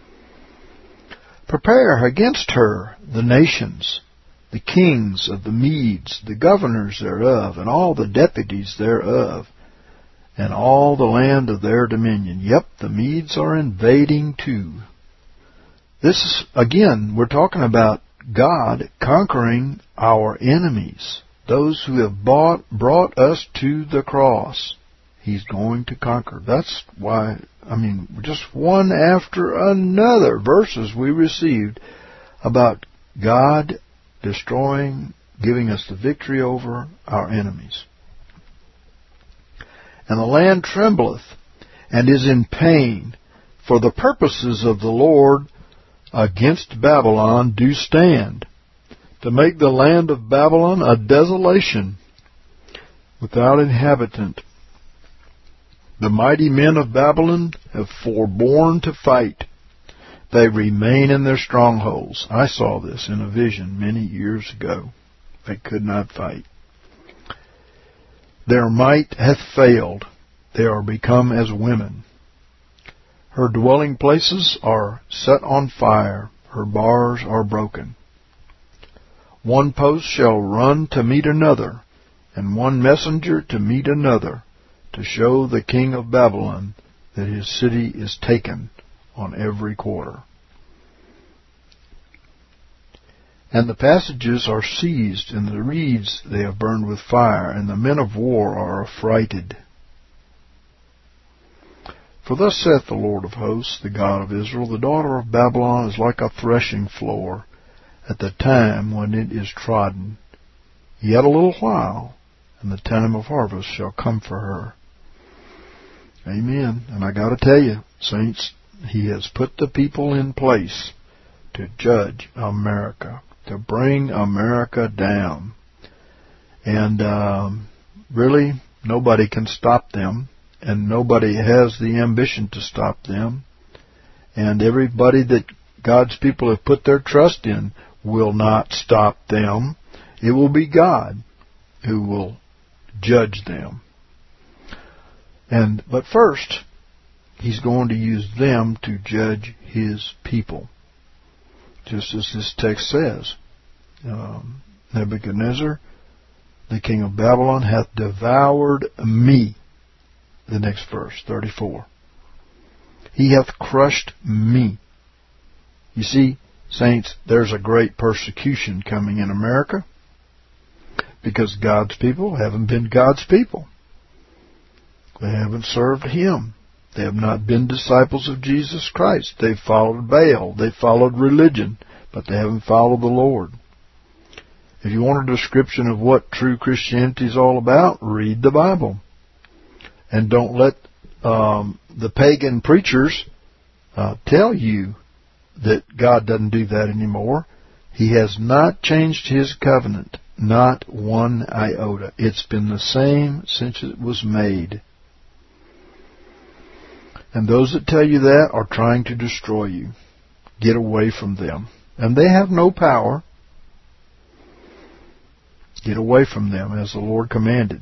Prepare against her the nations, the kings of the Medes, the governors thereof, and all the deputies thereof. and all the land of their dominion. Yep, the Medes are invading too. This is, again, we're talking about God conquering our enemies, those who have bought, brought us to the cross. He's going to conquer. That's why, I mean, just one after another verses we received about God destroying, giving us the victory over our enemies. And the land trembleth and is in pain, for the purposes of the Lord against Babylon do stand, to make the land of Babylon a desolation, without inhabitant. The mighty men of Babylon have forborne to fight. They remain in their strongholds. I saw this in a vision many years ago. They could not fight. Their might hath failed. They are become as women. Her dwelling places are set on fire. Her bars are broken. One post shall run to meet another, and one messenger to meet another, to show the king of Babylon that his city is taken on every quarter. And the passages are seized, and the reeds they have burned with fire, and the men of war are affrighted. For thus saith the Lord of hosts, the God of Israel, the daughter of Babylon is like a threshing floor at the time when it is trodden. Yet a little while, and the time of harvest shall come for her. Amen. And I got to tell you, saints, He has put the people in place to judge America, to bring America down. And um, really, nobody can stop them, and nobody has the ambition to stop them. And everybody that God's people have put their trust in will not stop them. It will be God who will judge them. And but first, He's going to use them to judge His people. Just as this text says, um, Nebuchadnezzar, the king of Babylon, hath devoured me. The next verse, thirty-four. He hath crushed me. You see, saints, there's a great persecution coming in America because God's people haven't been God's people. They haven't served Him. They have not been disciples of Jesus Christ. They've followed Baal. They've followed religion, but they haven't followed the Lord. If you want a description of what true Christianity is all about, read the Bible. And don't let um, the pagan preachers uh, tell you that God doesn't do that anymore. He has not changed His covenant, not one iota. It's been the same since it was made. And those that tell you that are trying to destroy you. Get away from them. And they have no power. Get away from them as the Lord commanded.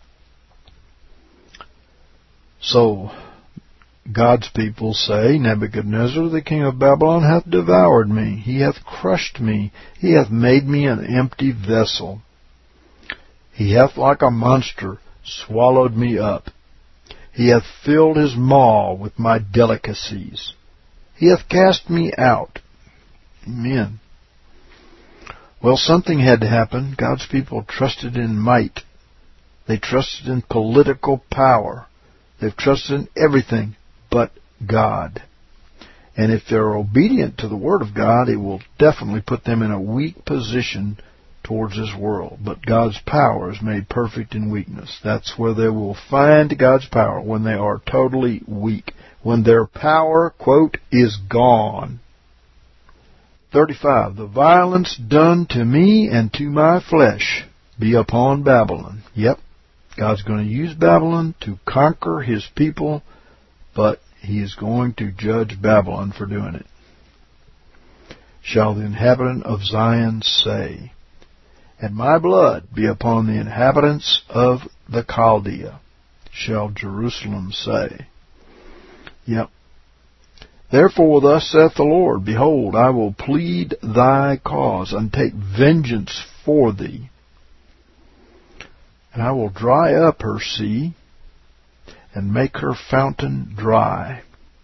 So, God's people say, Nebuchadnezzar, the king of Babylon, hath devoured me. He hath crushed me. He hath made me an empty vessel. He hath like a monster swallowed me up. He hath filled his maw with my delicacies. He hath cast me out. Amen. Well, something had to happen. God's people trusted in might. They trusted in political power. They've trusted in everything but God. And if they're obedient to the Word of God, it will definitely put them in a weak position towards this world. But God's power is made perfect in weakness. That's where they will find God's power, when they are totally weak. When their power, quote, is gone. thirty-five. The violence done to me and to my flesh be upon Babylon. Yep. God's going to use Babylon to conquer His people, but He is going to judge Babylon for doing it. Shall the inhabitant of Zion say, and my blood be upon the inhabitants of the Chaldea, shall Jerusalem say. Yep. Therefore thus saith the Lord, behold, I will plead thy cause, and take vengeance for thee. And I will dry up her sea, and make her fountain dry.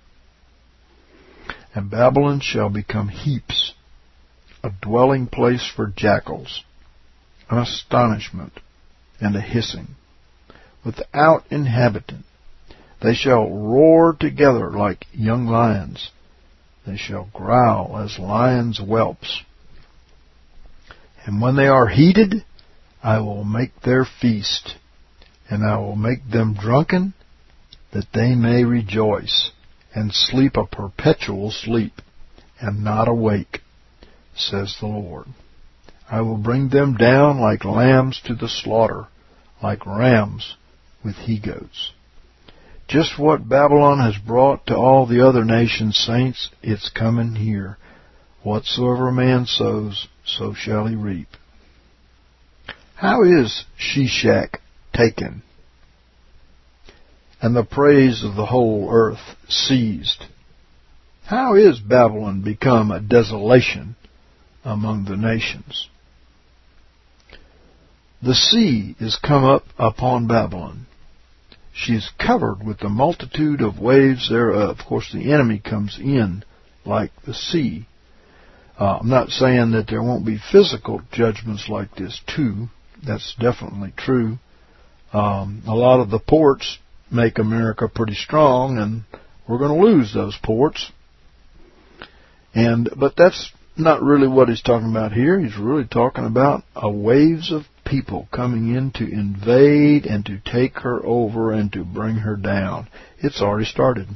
And Babylon shall become heaps, a dwelling place for jackals, an astonishment and a hissing, without inhabitant. They shall roar together like young lions. They shall growl as lions' whelps. And when they are heated, I will make their feast, and I will make them drunken, that they may rejoice, and sleep a perpetual sleep, and not awake, says the Lord. I will bring them down like lambs to the slaughter, like rams with he-goats. Just what Babylon has brought to all the other nations, saints, it's coming here. Whatsoever a man sows, so shall he reap. How is Sheshach taken, and the praise of the whole earth seized? How is Babylon become a desolation among the nations? The sea is come up upon Babylon. She is covered with the multitude of waves thereof. Of course, the enemy comes in like the sea. Uh, I'm not saying that there won't be physical judgments like this too. That's definitely true. Um, a lot of the ports make America pretty strong, and we're going to lose those ports. And but that's not really what he's talking about here. He's really talking about a waves of people coming in to invade and to take her over and to bring her down. It's already started.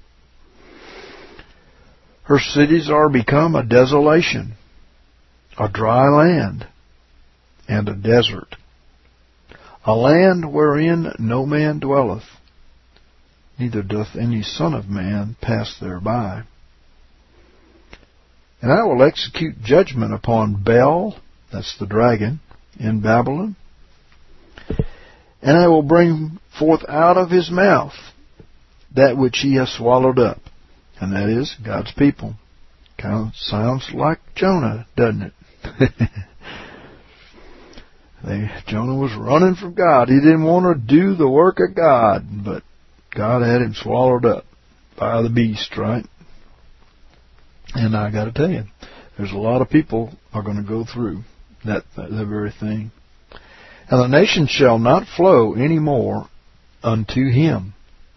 Her cities are become a desolation, a dry land, and a desert, a land wherein no man dwelleth, neither doth any son of man pass thereby. And I will execute judgment upon Bel, that's the dragon, in Babylon, and I will bring forth out of his mouth that which he has swallowed up, and that is God's people. Kind of sounds like Jonah, doesn't it? they, Jonah was running from God. He didn't want to do the work of God, but God had him swallowed up by the beast, right? And I got to tell you, there's a lot of people are going to go through that, that, that very thing. And the nation shall not flow any more unto him.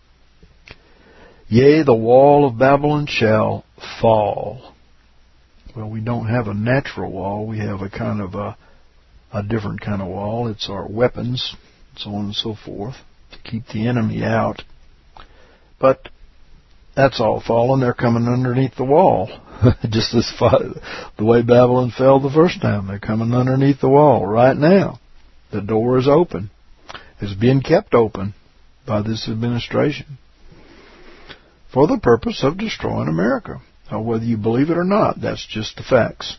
Yea, the wall of Babylon shall fall. Well, we don't have a natural wall. We have a kind of a, a different kind of wall. It's our weapons, so on and so forth, to keep the enemy out. But that's all fallen. They're coming underneath the wall. Just as far, the way Babylon fell the first time. They're coming underneath the wall right now. The door is open. It's being kept open by this administration for the purpose of destroying America. Now, whether you believe it or not, that's just the facts.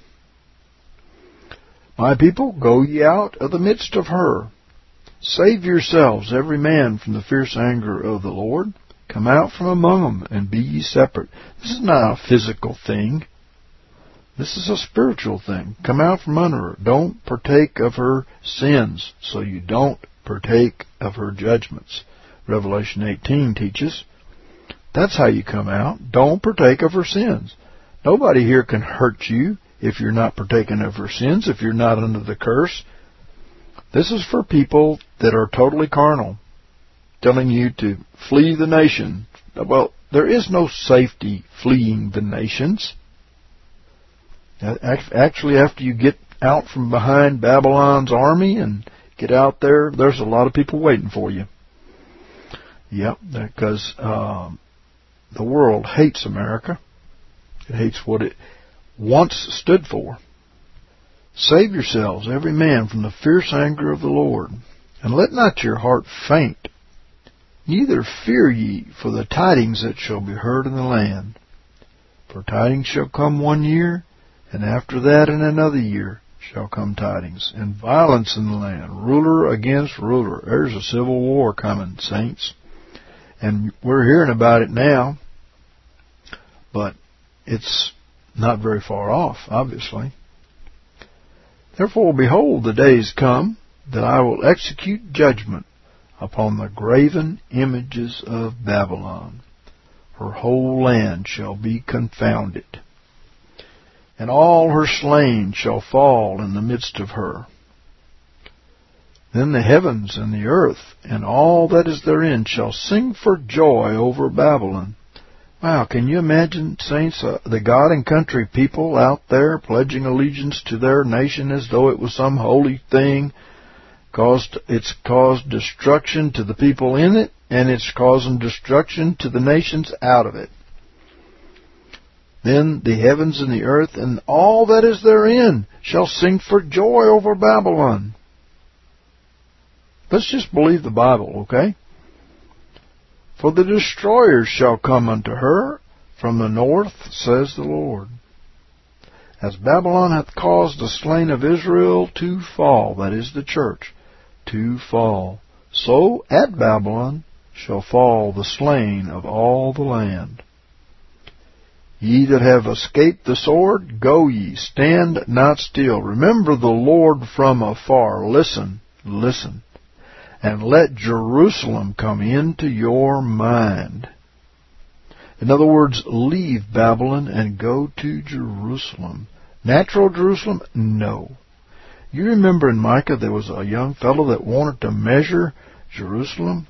My people, go ye out of the midst of her. Save yourselves, every man, from the fierce anger of the Lord. Come out from among them, and be ye separate. This is not a physical thing. This is a spiritual thing. Come out from under her. Don't partake of her sins, so you don't partake of her judgments. Revelation eighteen teaches. That's how you come out. Don't partake of her sins. Nobody here can hurt you if you're not partaking of her sins, if you're not under the curse. This is for people that are totally carnal, telling you to flee the nation. Well, there is no safety fleeing the nations. Actually, after you get out from behind Babylon's army and get out there, there's a lot of people waiting for you. Yep, because um, the world hates America. It hates what it once stood for. Save yourselves, every man, from the fierce anger of the Lord, and let not your heart faint. Neither fear ye for the tidings that shall be heard in the land. For tidings shall come one year, and after that in another year shall come tidings, and violence in the land, ruler against ruler. There's a civil war coming, saints. And we're hearing about it now, but it's not very far off, obviously. Therefore, behold, the days come that I will execute judgment upon the graven images of Babylon. Her whole land shall be confounded, and all her slain shall fall in the midst of her. Then the heavens and the earth and all that is therein shall sing for joy over Babylon. Wow, can you imagine, saints, uh, the God and country people out there pledging allegiance to their nation as though it was some holy thing? Caused, it's caused destruction to the people in it, and it's causing destruction to the nations out of it. Then the heavens and the earth and all that is therein shall sing for joy over Babylon. Let's just believe the Bible, okay? For the destroyers shall come unto her from the north, says the Lord. As Babylon hath caused the slain of Israel to fall, that is the church, to fall, so at Babylon shall fall the slain of all the land. Ye that have escaped the sword, go ye, stand not still. Remember the Lord from afar. Listen, listen. And let Jerusalem come into your mind. In other words, leave Babylon and go to Jerusalem. Natural Jerusalem? No. You remember in Micah there was a young fellow that wanted to measure Jerusalem?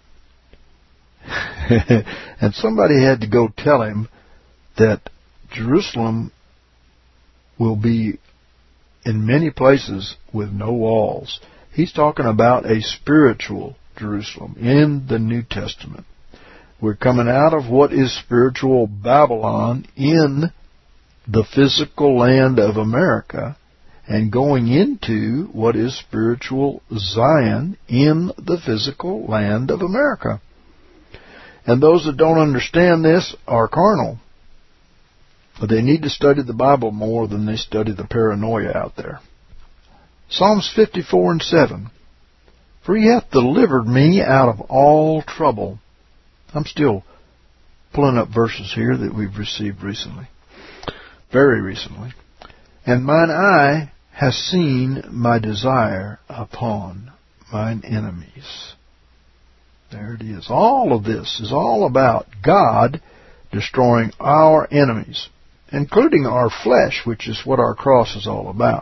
And somebody had to go tell him that Jerusalem will be in many places with no walls. He's talking about a spiritual Jerusalem in the New Testament. We're coming out of what is spiritual Babylon in the physical land of America and going into what is spiritual Zion in the physical land of America. And those that don't understand this are carnal. But they need to study the Bible more than they study the paranoia out there. Psalms fifty-four and seven. For he hath delivered me out of all trouble. I'm still pulling up verses here that we've received recently. Very recently. And mine eye has seen my desire upon mine enemies. There it is. All of this is all about God destroying our enemies, including our flesh, which is what our cross is all about.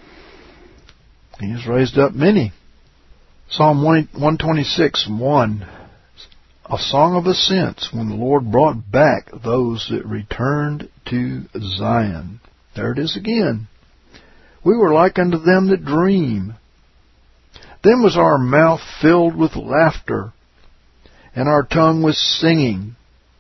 He has raised up many. Psalm one twenty-six, one. A song of ascents when the Lord brought back those that returned to Zion. There it is again. We were like unto them that dream. Then was our mouth filled with laughter, and our tongue with singing.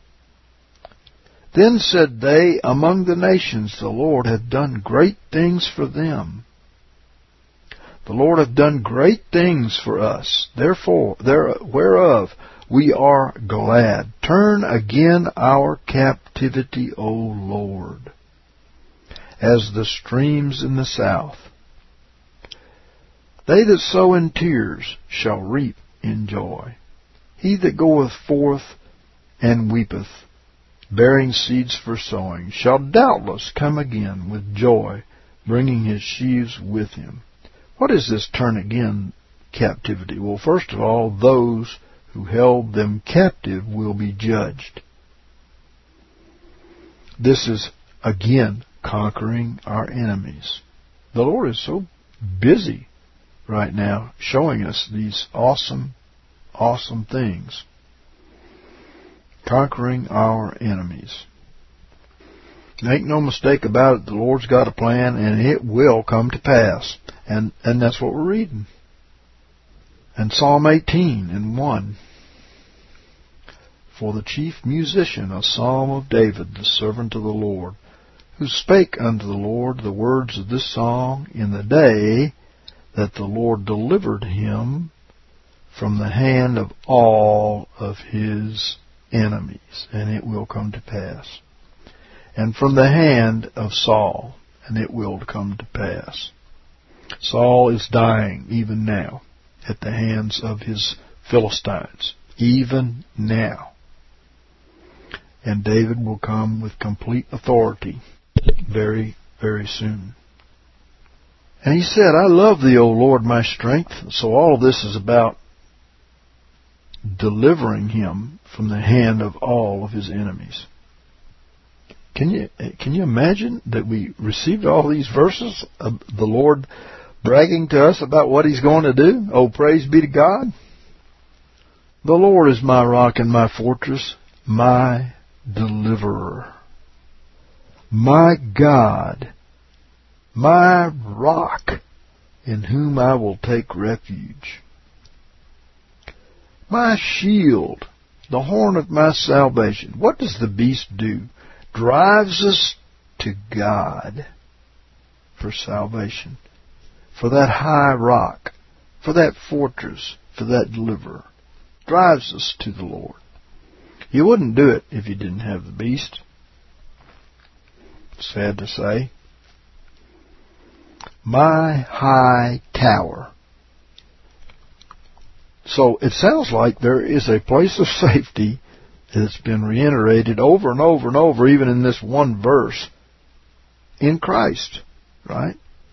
Then said they among the nations, the Lord hath done great things for them. The Lord hath done great things for us, therefore, there, whereof we are glad. Turn again our captivity, O Lord, as the streams in the south. They that sow in tears shall reap in joy. He that goeth forth and weepeth, bearing seeds for sowing, shall doubtless come again with joy, bringing his sheaves with him. What is this turn again captivity? Well, first of all, those who held them captive will be judged. This is, again, conquering our enemies. The Lord is so busy right now showing us these awesome, awesome things. Conquering our enemies. Make no mistake about it, the Lord's got a plan, and it will come to pass. And and that's what we're reading. And Psalm eighteen and one. For the chief musician, a psalm of David, the servant of the Lord, who spake unto the Lord the words of this song in the day that the Lord delivered him from the hand of all of his enemies, and it will come to pass. And from the hand of Saul, and it will come to pass. Saul is dying even now at the hands of his Philistines, even now. And David will come with complete authority very, very soon. And he said, I love thee, O Lord, my strength. So all of this is about delivering him from the hand of all of his enemies. Can you can you imagine that we received all these verses of the Lord bragging to us about what he's going to do? Oh, praise be to God. The Lord is my rock and my fortress, my deliverer. My God, my rock, in whom I will take refuge. My shield, the horn of my salvation. What does the beast do? Drives us to God for salvation, for that high rock, for that fortress, for that deliverer. Drives us to the Lord. You wouldn't do it if you didn't have the beast. Sad to say. My high tower. So it sounds like there is a place of safety that's been reiterated over and over and over, even in this one verse, in Christ, right?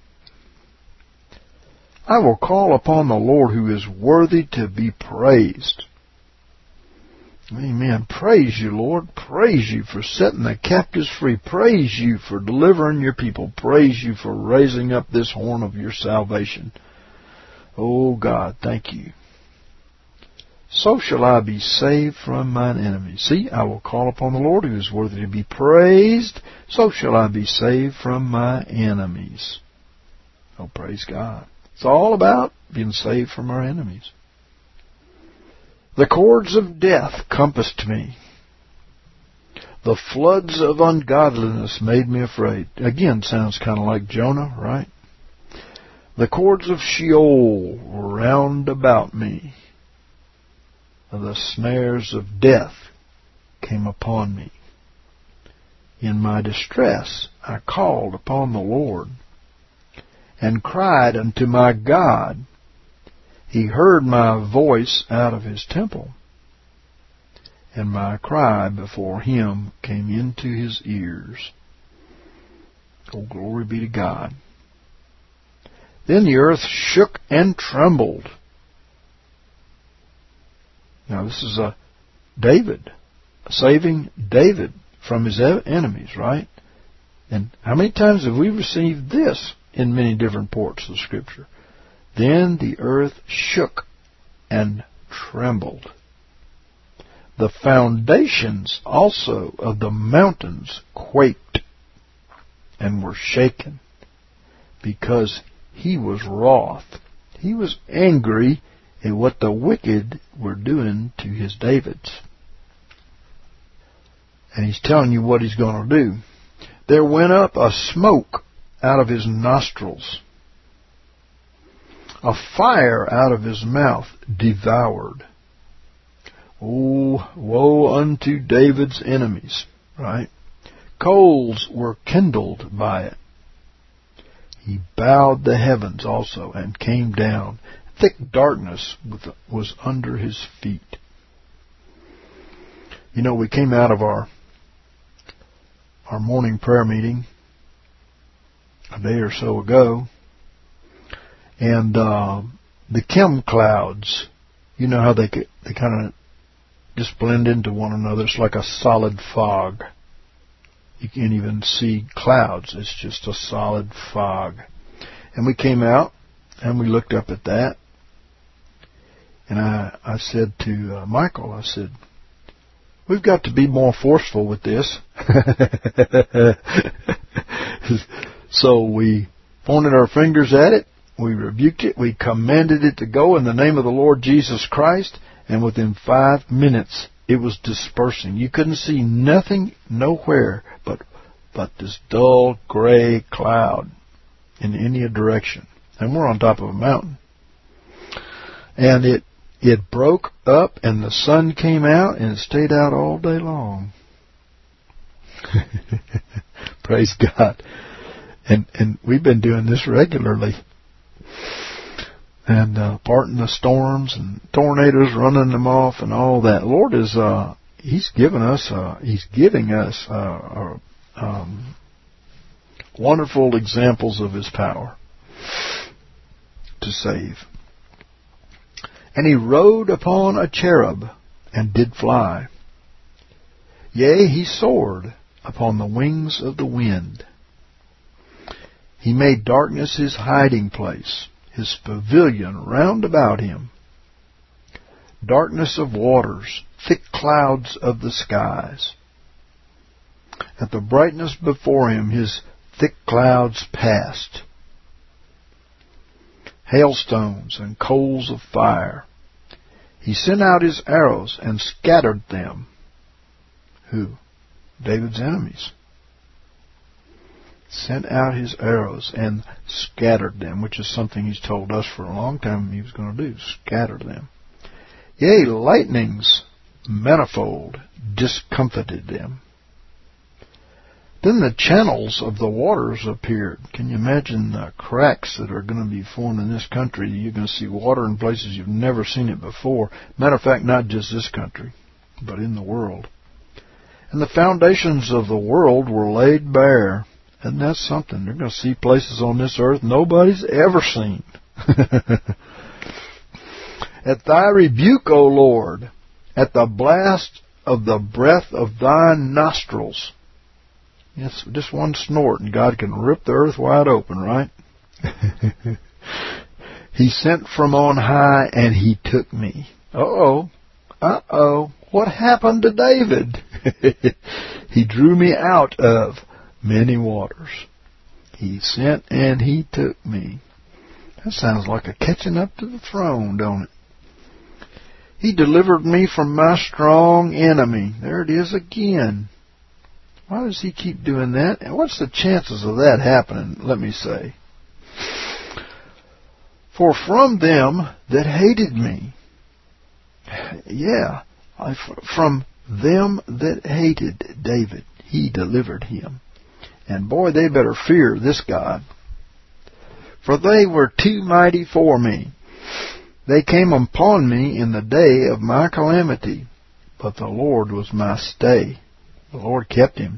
I will call upon the Lord who is worthy to be praised. Amen. Praise you, Lord. Praise you for setting the captives free. Praise you for delivering your people. Praise you for raising up this horn of your salvation. Oh, God, thank you. So shall I be saved from mine enemies. See, I will call upon the Lord who is worthy to be praised. So shall I be saved from my enemies. Oh, praise God. It's all about being saved from our enemies. The cords of death compassed me. The floods of ungodliness made me afraid. Again, sounds kind of like Jonah, right? The cords of Sheol were round about me. The snares of death came upon me. In my distress I called upon the Lord and cried unto my God. He heard my voice out of his temple, and my cry before him came into his ears. Oh, glory be to God. Then the earth shook and trembled. Now this is a David, saving David from his enemies, right? And how many times have we received this in many different parts of Scripture? Then the earth shook and trembled. The foundations also of the mountains quaked and were shaken, because he was wroth. He was angry at what the wicked were doing to his Davids. And he's telling you what he's going to do. There went up a smoke out of his nostrils. A fire out of his mouth devoured. Oh, woe unto David's enemies, right? Coals were kindled by it. He bowed the heavens also and came down. Thick darkness was under his feet. You know, we came out of our our morning prayer meeting a day or so ago, and uh, the Kim clouds, you know how they they kind of just blend into one another. It's like a solid fog. You can't even see clouds. It's just a solid fog. And we came out and we looked up at that. And I, I said to uh, Michael, I said, we've got to be more forceful with this. So we pointed our fingers at it. We rebuked it. We commanded it to go in the name of the Lord Jesus Christ. And within five minutes, it was dispersing. You couldn't see nothing, nowhere, but but this dull gray cloud in any direction. And we're on top of a mountain. And it it broke up, and the sun came out, and it stayed out all day long. Praise God. And and we've been doing this regularly. And uh, parting the storms and tornadoes, running them off, and all that. Lord is uh, He's given us, uh, He's giving us uh, uh, um, wonderful examples of His power to save. And He rode upon a cherub. and did fly. Yea, he soared upon the wings of the wind. He made darkness his hiding place, his pavilion round about him. Darkness of waters, thick clouds of the skies. At the brightness before him his thick clouds passed. Hailstones and coals of fire. He sent out his arrows and scattered them. Who? David's enemies. Sent out his arrows and scattered them, which is something he's told us for a long time he was going to do, scatter them. Yea, lightnings manifold discomfited them. Then the channels of the waters appeared. Can you imagine the cracks that are going to be formed in this country? You're going to see water in places you've never seen it before. Matter of fact, not just this country, but in the world. And the foundations of the world were laid bare. And that's something. They're going to see places on this earth nobody's ever seen. At thy rebuke, O Lord, at the blast of the breath of thy nostrils. Yes, just one snort and God can rip the earth wide open, right? He sent from on high and he took me. Uh-oh. Uh-oh. What happened to David? He drew me out of many waters. He sent and he took me. That sounds like a catching up to the throne, don't it? He delivered me from my strong enemy. There it is again. Why does he keep doing that? And what's the chances of that happening, let me say? For from them that hated me, yeah, I, from them that hated David, he delivered him. And boy, they better fear this God. For they were too mighty for me. They came upon me in the day of my calamity. But the Lord was my stay. The Lord kept him.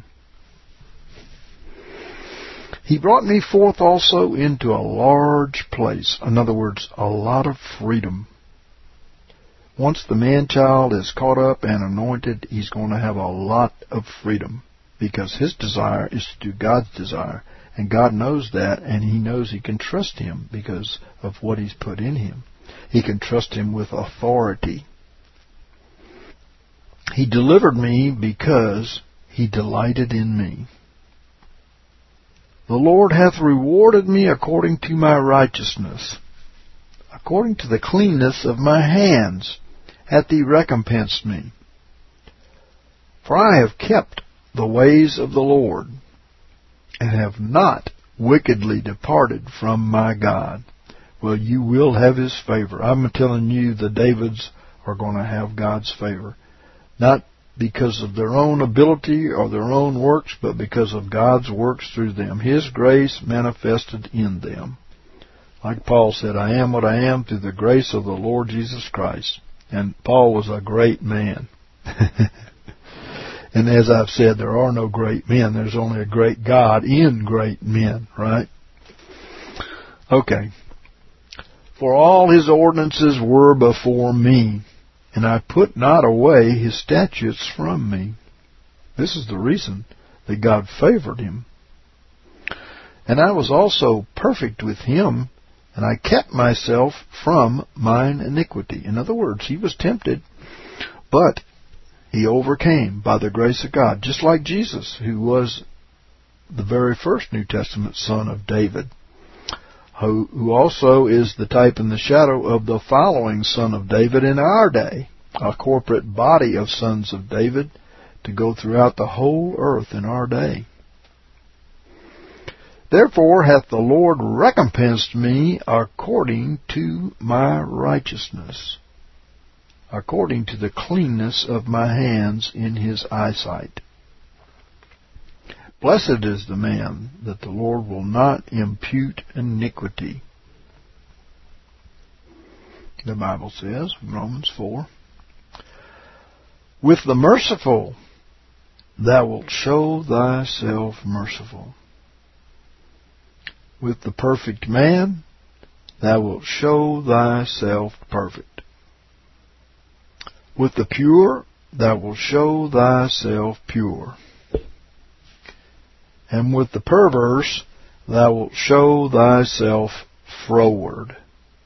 He brought me forth also into a large place. In other words, a lot of freedom. Once the man-child is caught up and anointed, he's going to have a lot of freedom. Because his desire is to do God's desire. And God knows that, and he knows he can trust him because of what he's put in him. He can trust him with authority. He delivered me because he delighted in me. The Lord hath rewarded me according to my righteousness. According to the cleanness of my hands hath he recompensed me. For I have kept the ways of the Lord, and have not wickedly departed from my God. Well, you will have his favor. I'm telling you, the Davids are going to have God's favor. Not because of their own ability or their own works, but because of God's works through them. His grace manifested in them. Like Paul said, I am what I am through the grace of the Lord Jesus Christ. And Paul was a great man. And as I've said, there are no great men. There's only a great God in great men, right? Okay. For all his ordinances were before me, and I put not away his statutes from me. This is the reason that God favored him. And I was also perfect with him, and I kept myself from mine iniquity. In other words, he was tempted, but he overcame by the grace of God, just like Jesus, who was the very first New Testament son of David, who, who also is the type and the shadow of the following son of David in our day, a corporate body of sons of David to go throughout the whole earth in our day. Therefore hath the Lord recompensed me according to my righteousness, according to the cleanness of my hands in his eyesight. Blessed is the man that the Lord will not impute iniquity. The Bible says, Romans four, with the merciful thou wilt show thyself merciful. With the perfect man thou wilt show thyself perfect. With the pure thou wilt show thyself pure, and with the perverse thou wilt show thyself froward.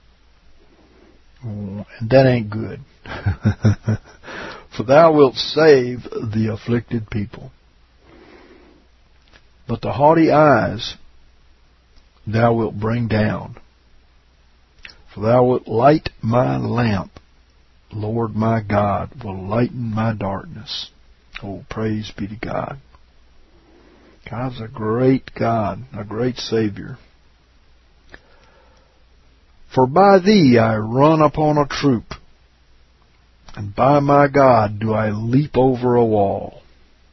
And that ain't good. For thou wilt save the afflicted people. But the haughty eyes thou wilt bring down. For thou wilt light my lamp. Lord my God will lighten my darkness. Oh, praise be to God. God's a great God, a great Savior. For by thee I run upon a troop, and by my God do I leap over a wall.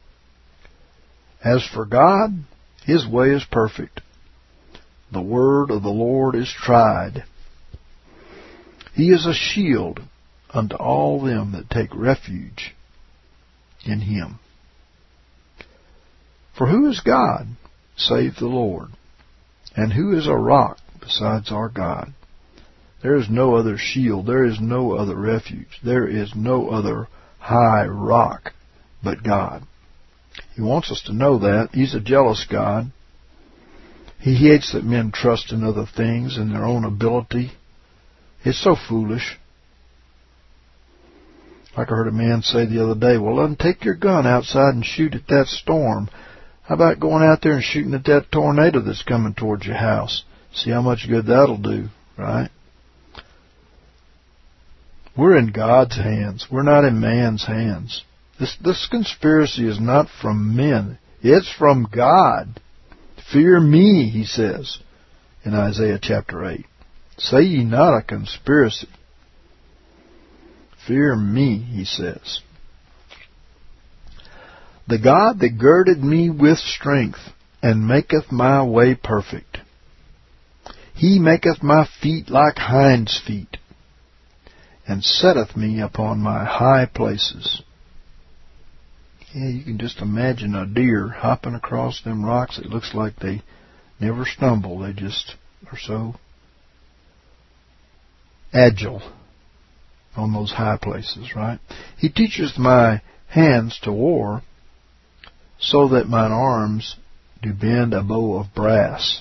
As for God, His way is perfect. The word of the Lord is tried. He is a shield unto all them that take refuge in Him. For who is God save the Lord? And who is a rock besides our God? There is no other shield. There is no other refuge. There is no other high rock but God. He wants us to know that. He's a jealous God. He hates that men trust in other things and their own ability. It's so foolish. Like I heard a man say the other day, well, then take your gun outside and shoot at that storm. How about going out there and shooting at that tornado that's coming towards your house? See how much good that'll do, right? We're in God's hands. We're not in man's hands. This, this conspiracy is not from men. It's from God. Fear me, He says in Isaiah chapter eight. Say ye not a conspiracy. Fear me, He says. The God that girded me with strength, and maketh my way perfect. He maketh my feet like hinds' feet, and setteth me upon my high places. Yeah, you can just imagine a deer hopping across them rocks. It looks like they never stumble. They just are so agile on those high places, right? He teacheth my hands to war, so that mine arms do bend a bow of brass.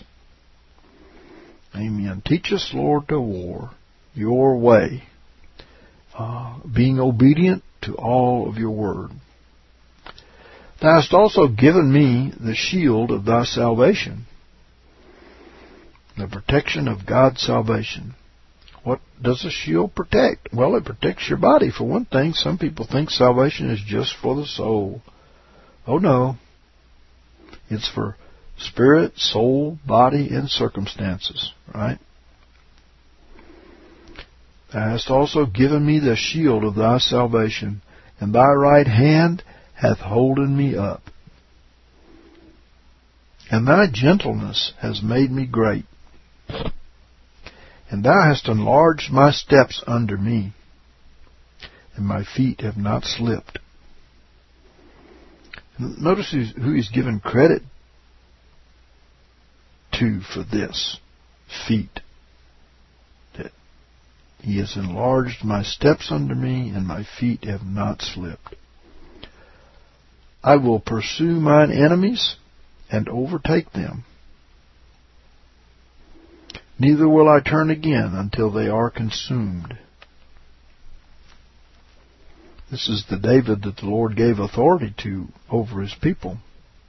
Amen. Teach us, Lord, to war your way, uh, being obedient to all of your word. Thou hast also given me the shield of thy salvation, the protection of God's salvation. What does a shield protect? Well, it protects your body. For one thing, some people think salvation is just for the soul. Oh, no. It's for spirit, soul, body, and circumstances, right? Thou hast also given me the shield of thy salvation, and thy right hand hath holden me up. And thy gentleness has made me great. And thou hast enlarged my steps under me, and my feet have not slipped. Notice who he's given credit to for this. Feet. That he has enlarged my steps under me, and my feet have not slipped. I will pursue mine enemies and overtake them. Neither will I turn again until they are consumed. This is the David that the Lord gave authority to over His people.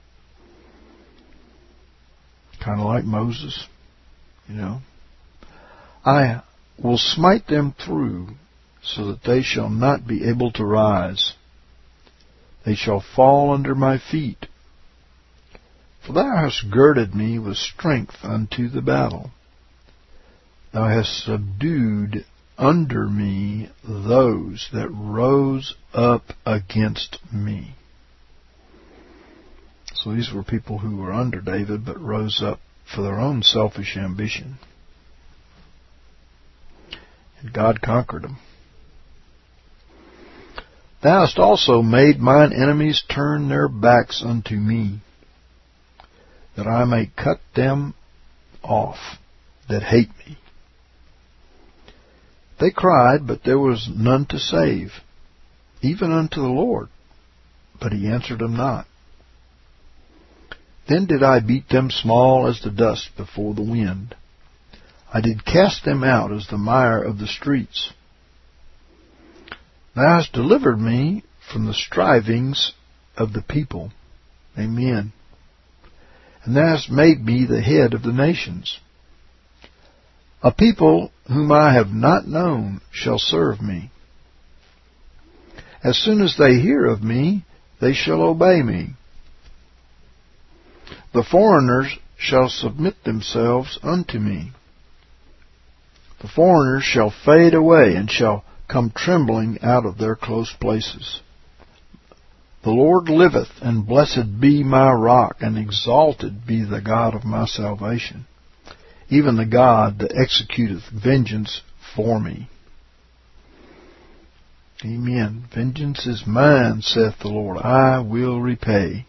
Kind of like Moses, you know. I will smite them through so that they shall not be able to rise. They shall fall under my feet. For thou hast girded me with strength unto the battle. Thou hast subdued under me those that rose up against me. So these were people who were under David but rose up for their own selfish ambition. And God conquered them. Thou hast also made mine enemies turn their backs unto me, that I may cut them off that hate me. They cried, but there was none to save. even unto the Lord, but he answered them not. Then did I beat them small as the dust before the wind. I did cast them out as the mire of the streets. Thou hast delivered me from the strivings of the people. Amen. And thou hast made me the head of the nations. A people whom I have not known shall serve me. As soon as they hear of me, they shall obey me. The foreigners shall submit themselves unto me. The foreigners shall fade away and shall come trembling out of their close places. The Lord liveth, and blessed be my rock, and exalted be the God of my salvation, even the God that executeth vengeance for me. Amen. Vengeance is mine, saith the Lord. I will repay.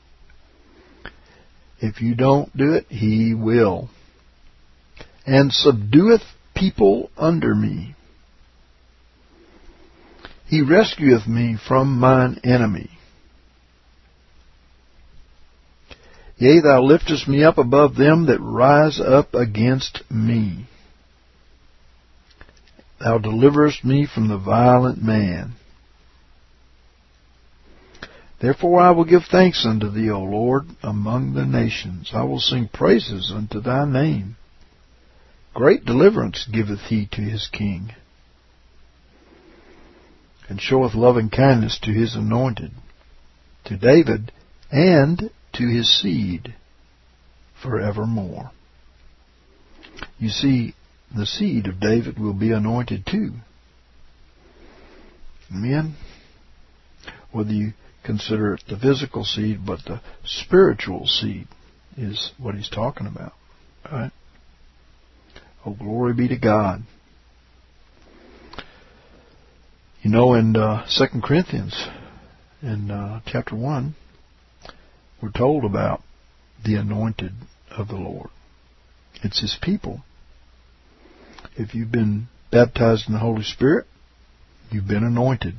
If you don't do it, he will. And subdueth people under me. He rescueth me from mine enemy. Yea, thou liftest me up above them that rise up against me. Thou deliverest me from the violent man. Therefore I will give thanks unto thee, O Lord, among the nations. I will sing praises unto thy name. Great deliverance giveth he to his king, and showeth loving kindness to his anointed, to David, and to his seed forevermore. You see, the seed of David will be anointed too. Amen? Whether you consider it the physical seed, but the spiritual seed is what he's talking about. Right? Oh, glory be to God. You know, in uh, Second Corinthians, in uh, chapter one, we're told about the anointed of the Lord. It's his people. If you've been baptized in the Holy Spirit, you've been anointed.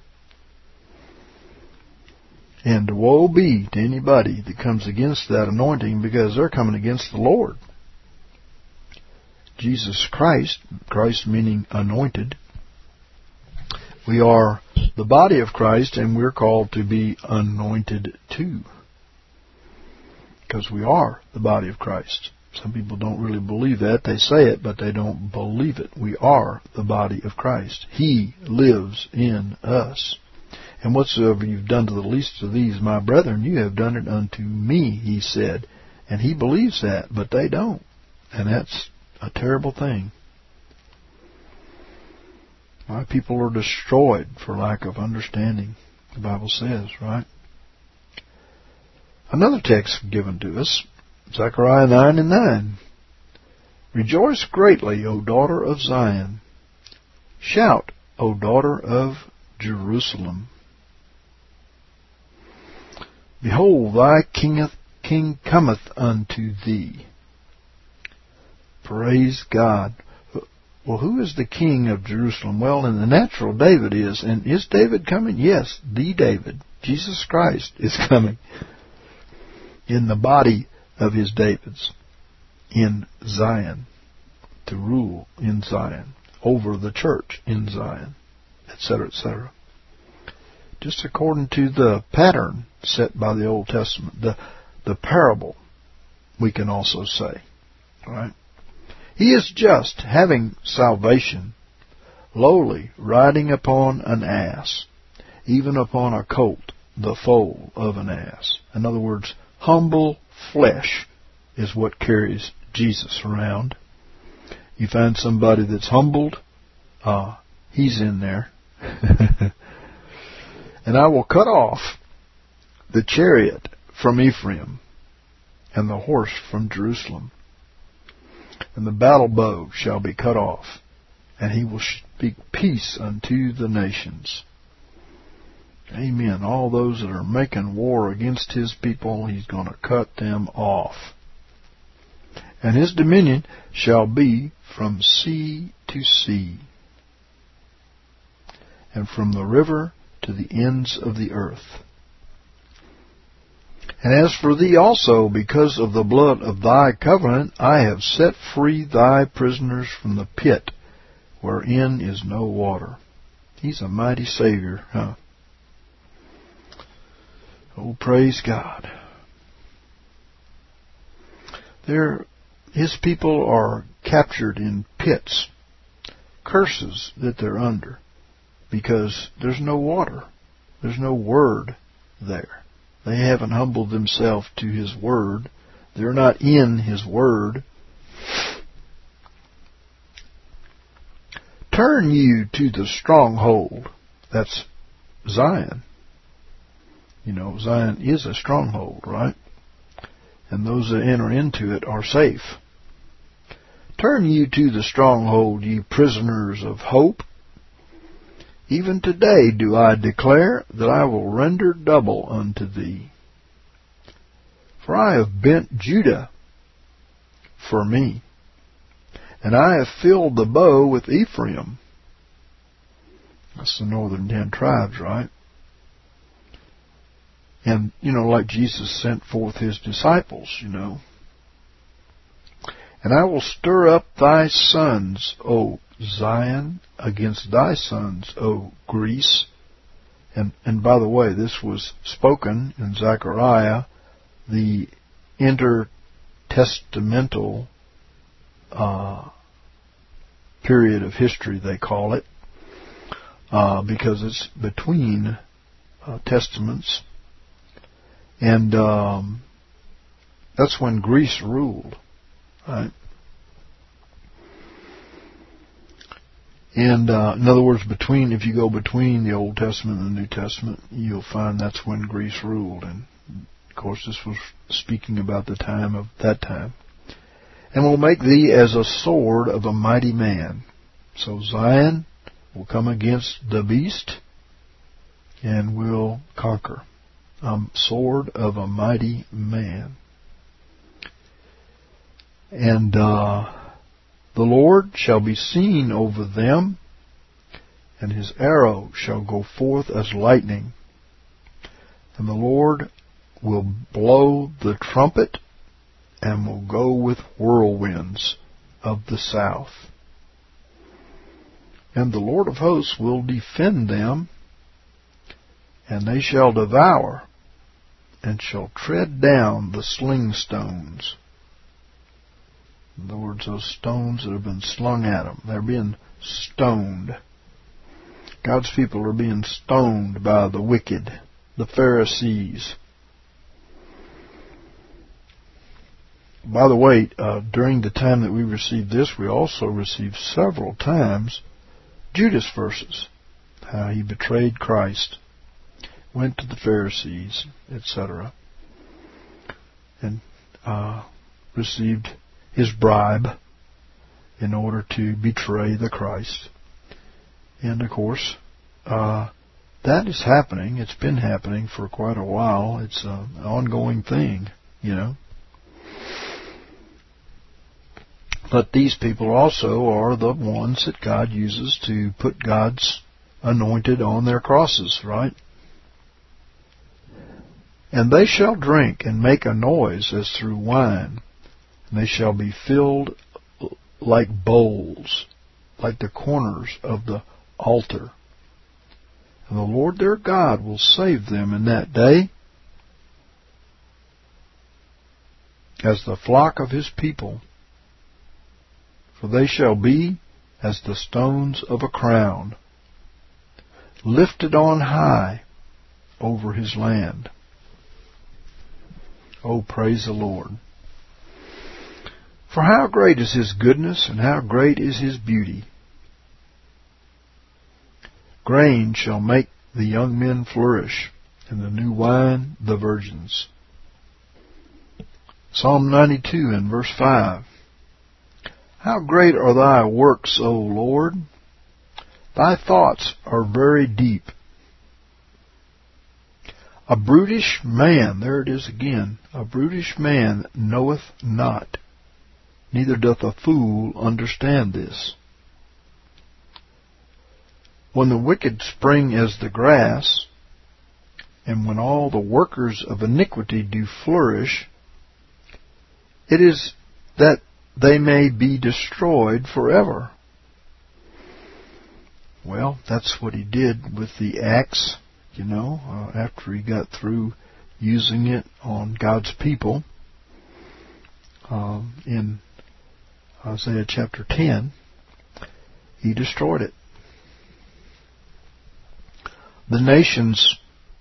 And woe be to anybody that comes against that anointing, because they're coming against the Lord. Jesus Christ, Christ meaning anointed, we are the body of Christ, and we're called to be anointed too, because we are the body of Christ. Some people don't really believe that. They say it, but they don't believe it. We are the body of Christ. He lives in us. And whatsoever you've done to the least of these, my brethren, you have done it unto me, he said. And he believes that, but they don't. And that's a terrible thing. Why people are destroyed for lack of understanding, the Bible says, right? Another text given to us, Zechariah nine and nine. Rejoice greatly, O daughter of Zion. Shout, O daughter of Jerusalem. Behold, thy kingeth, king cometh unto thee. Praise God. Well, who is the king of Jerusalem? Well, in the natural, David is. And is David coming? Yes, the David. Jesus Christ is coming in the body of his Davids in Zion, to rule in Zion, over the church in Zion, et cetera, et cetera. Just according to the pattern set by the Old Testament, the the parable, we can also say. All right? He is just, having salvation, lowly, riding upon an ass, even upon a colt, the foal of an ass. In other words, humble flesh is what carries Jesus around. You find somebody that's humbled, uh, he's in there. And I will cut off the chariot from Ephraim, and the horse from Jerusalem. And the battle bow shall be cut off, and he will speak peace unto the nations. Amen. All those that are making war against his people, he's going to cut them off. And his dominion shall be from sea to sea, and from the river to the ends of the earth. And as for thee also, because of the blood of thy covenant, I have set free thy prisoners from the pit, wherein is no water. He's a mighty Savior, huh? Oh, praise God. There, His people are captured in pits, curses that they're under, because there's no water. There's no word there. They haven't humbled themselves to His word. They're not in His word. Turn you to the stronghold. That's Zion. You know, Zion is a stronghold, right? And those that enter into it are safe. Turn you to the stronghold, ye prisoners of hope. Even today do I declare that I will render double unto thee. For I have bent Judah for me, and I have filled the bow with Ephraim. That's the northern ten tribes, right? And, you know, like Jesus sent forth His disciples, you know. And I will stir up thy sons, O Zion, against thy sons, O Greece. And, and by the way, this was spoken in Zechariah, the intertestamental uh, period of history, they call it, uh, because it's between uh, testaments. And um, that's when Greece ruled, right? And uh, in other words, between if you go between the Old Testament and the New Testament, you'll find that's when Greece ruled. And of course, this was speaking about the time of that time. And will make thee as a sword of a mighty man. So Zion will come against the beast and will conquer. A sword of a mighty man. And uh, the Lord shall be seen over them, and His arrow shall go forth as lightning. And the Lord will blow the trumpet, and will go with whirlwinds of the south. And the Lord of hosts will defend them, and they shall devour, and shall tread down the sling stones. In other words, those stones that have been slung at them. They're being stoned. God's people are being stoned by the wicked, the Pharisees. By the way, uh, during the time that we received this, we also received several times Judas verses. How he betrayed Christ, went to the Pharisees, et cetera, and uh, received his bribe in order to betray the Christ. And of course, uh, that is happening. It's been happening for quite a while. It's uh, an ongoing thing, you know. But these people also are the ones that God uses to put God's anointed on their crosses, right? And they shall drink and make a noise as through wine, and they shall be filled like bowls, like the corners of the altar. And the Lord their God will save them in that day as the flock of His people. For they shall be as the stones of a crown, lifted on high over His land. Oh, praise the Lord. For how great is His goodness, and how great is His beauty. Grain shall make the young men flourish, and the new wine the virgins. Psalm ninety-two and verse five. How great are thy works, O Lord! Thy thoughts are very deep. A brutish man, there it is again, a brutish man knoweth not, neither doth a fool understand this. When the wicked spring as the grass, and when all the workers of iniquity do flourish, it is that they may be destroyed forever. Well, that's what he did with the axe, you know, uh, after he got through using it on God's people. Um, in Isaiah chapter ten, he destroyed it. The nations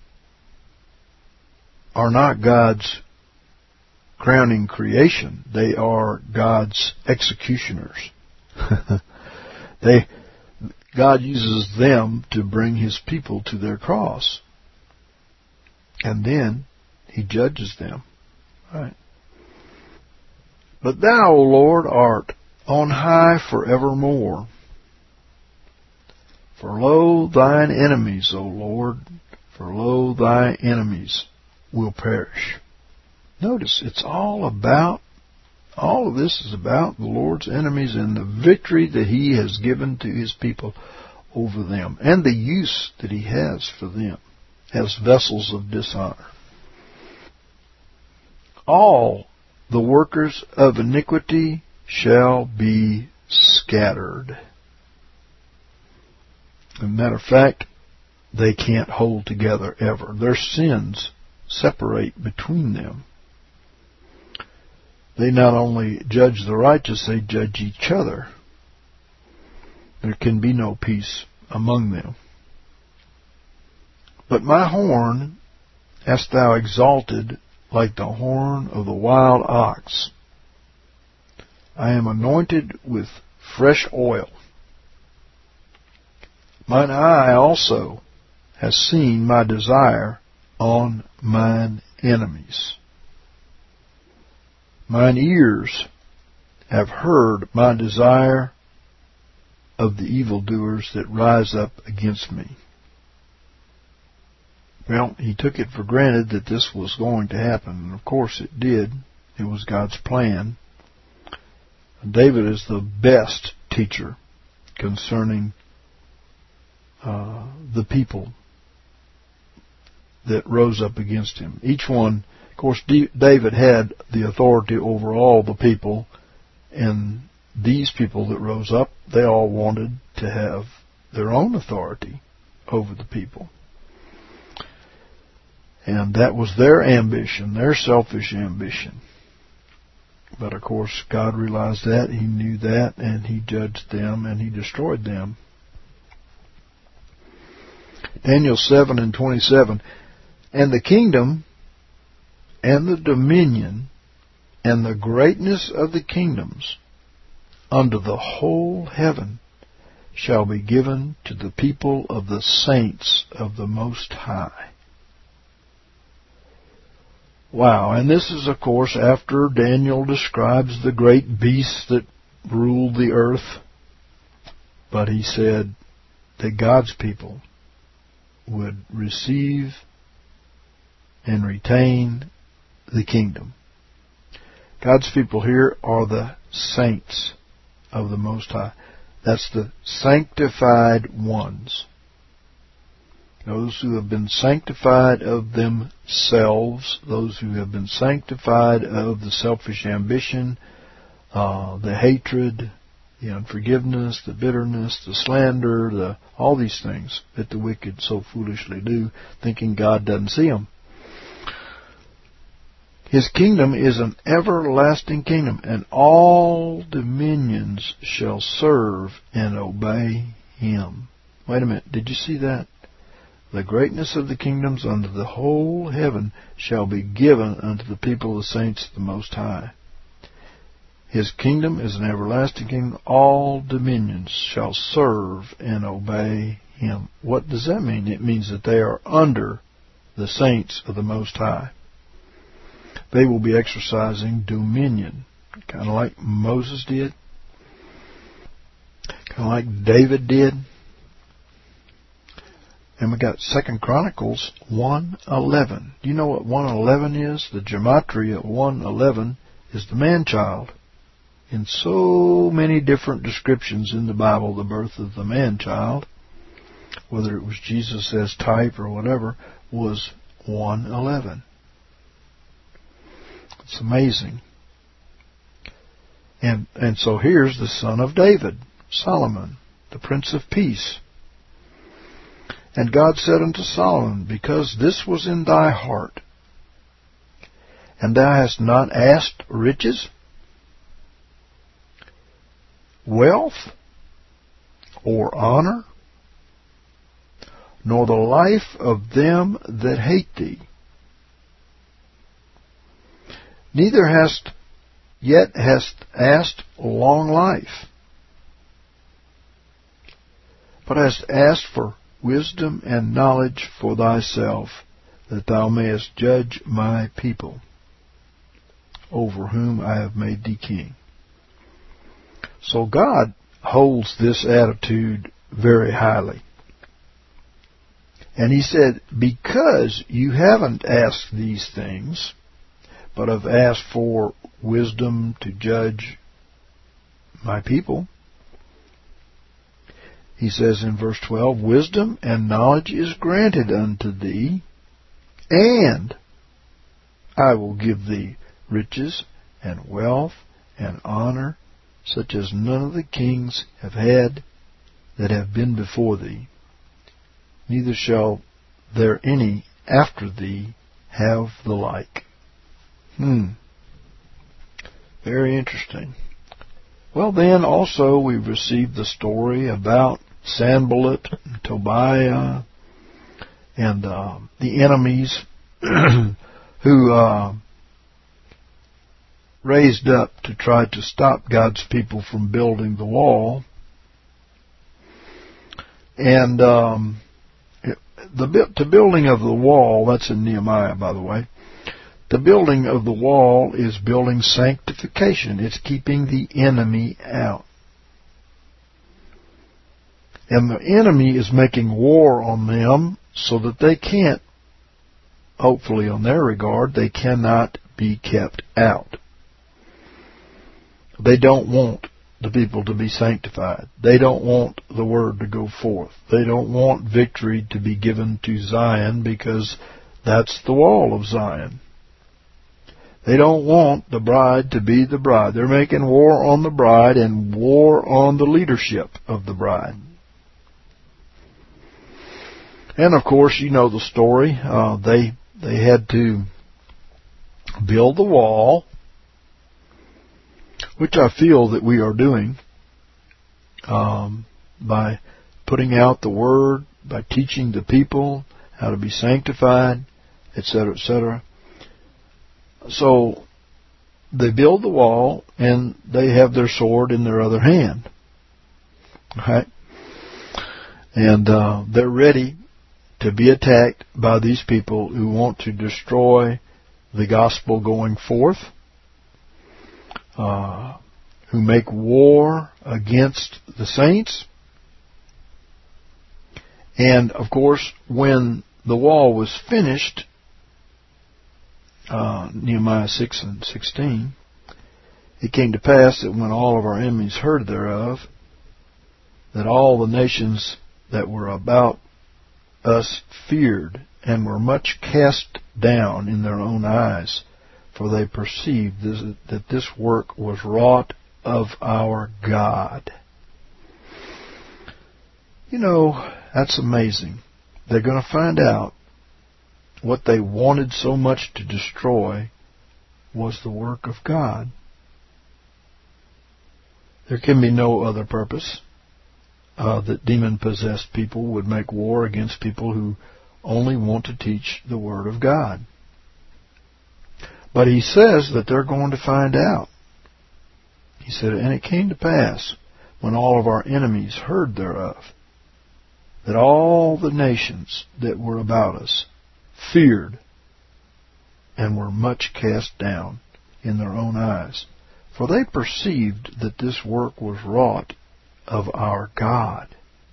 are not God's crowning creation. They are God's executioners. they, God uses them to bring His people to their cross. And then He judges them. Right. But Thou, O Lord, art on high forevermore. For lo, Thine enemies, O Lord, for lo, Thy enemies will perish. Notice, it's all about, all of this is about the Lord's enemies and the victory that He has given to His people over them, and the use that He has for them as vessels of dishonor. All the workers of iniquity shall be scattered. As a matter of fact, they can't hold together ever. Their sins separate between them. They not only judge the righteous, they judge each other. There can be no peace among them. But my horn hast Thou exalted like the horn of the wild ox. I am anointed with fresh oil. Mine eye also has seen my desire on mine enemies. Mine ears have heard my desire of the evildoers that rise up against me. Well, he took it for granted that this was going to happen, and of course it did. It was God's plan. David is the best teacher concerning uh, the people that rose up against him. Each one, of course, D- David had the authority over all the people, and these people that rose up, they all wanted to have their own authority over the people. And that was their ambition, their selfish ambition. But of course, God realized that, He knew that, and He judged them, and He destroyed them. Daniel seven and twenty-seven, and the kingdom, and the dominion, and the greatness of the kingdoms under the whole heaven shall be given to the people of the saints of the Most High. Wow, and this is, of course, after Daniel describes the great beasts that ruled the earth. But he said that God's people would receive and retain the kingdom. God's people here are the saints of the Most High. That's the sanctified ones. Those who have been sanctified of themselves, those who have been sanctified of the selfish ambition, uh, the hatred, the unforgiveness, the bitterness, the slander, the all these things that the wicked so foolishly do, thinking God doesn't see them. His kingdom is an everlasting kingdom, and all dominions shall serve and obey Him. Wait a minute, did you see that? The greatness of the kingdoms under the whole heaven shall be given unto the people of the saints of the Most High. His kingdom is an everlasting kingdom. All dominions shall serve and obey Him. What does that mean? It means that they are under the saints of the Most High. They will be exercising dominion, kind of like Moses did, kind of like David did. And we got Second Chronicles one eleven. Do you know what one eleven is? The gematria of one eleven is the man-child. In so many different descriptions in the Bible, the birth of the man-child. whether it was Jesus as type or whatever, was one eleven. It's amazing. And and so here's the son of David, Solomon, the Prince of Peace. And God said unto Solomon, because this was in thy heart, and thou hast not asked riches, wealth, or honor, nor the life of them that hate thee, neither hast yet hast asked long life, but hast asked for wisdom and knowledge for thyself, that thou mayest judge my people, over whom I have made thee king. So God holds this attitude very highly. And he said, because you haven't asked these things, but have asked for wisdom to judge my people, he says in verse twelve, wisdom and knowledge is granted unto thee, and I will give thee riches and wealth and honor, such as none of the kings have had that have been before thee, neither shall there any after thee have the like. Hmm. Very interesting. Well, then also we received the story about Sanballat and Tobiah and uh, the enemies who uh, raised up to try to stop God's people from building the wall. And um, the, the building of the wall, that's in Nehemiah, by the way, the building of the wall is building sanctification. It's keeping the enemy out. And the enemy is making war on them so that they can't, hopefully on their regard, they cannot be kept out. They don't want the people to be sanctified. They don't want the word to go forth. They don't want victory to be given to Zion, because that's the wall of Zion. They don't want the bride to be the bride. They're making war on the bride and war on the leadership of the bride. And of course, you know the story. Uh, they they had to build the wall, which I feel that we are doing um, by putting out the word, by teaching the people how to be sanctified, et cetera, et cetera. So they build the wall, and they have their sword in their other hand. Right? And uh, they're ready to be attacked by these people who want to destroy the gospel going forth, uh, who make war against the saints. And, of course, when the wall was finished, uh, Nehemiah six and sixteen, it came to pass that when all of our enemies heard thereof, that all the nations that were about us feared, and were much cast down in their own eyes, for they perceived this, that this work was wrought of our God. You know, that's amazing. They're going to find out what they wanted so much to destroy was the work of God. There can be no other purpose. Uh, that demon-possessed people would make war against people who only want to teach the Word of God. But he says that they're going to find out. He said, and it came to pass, when all of our enemies heard thereof, that all the nations that were about us feared and were much cast down in their own eyes. For they perceived that this work was wrought of our God.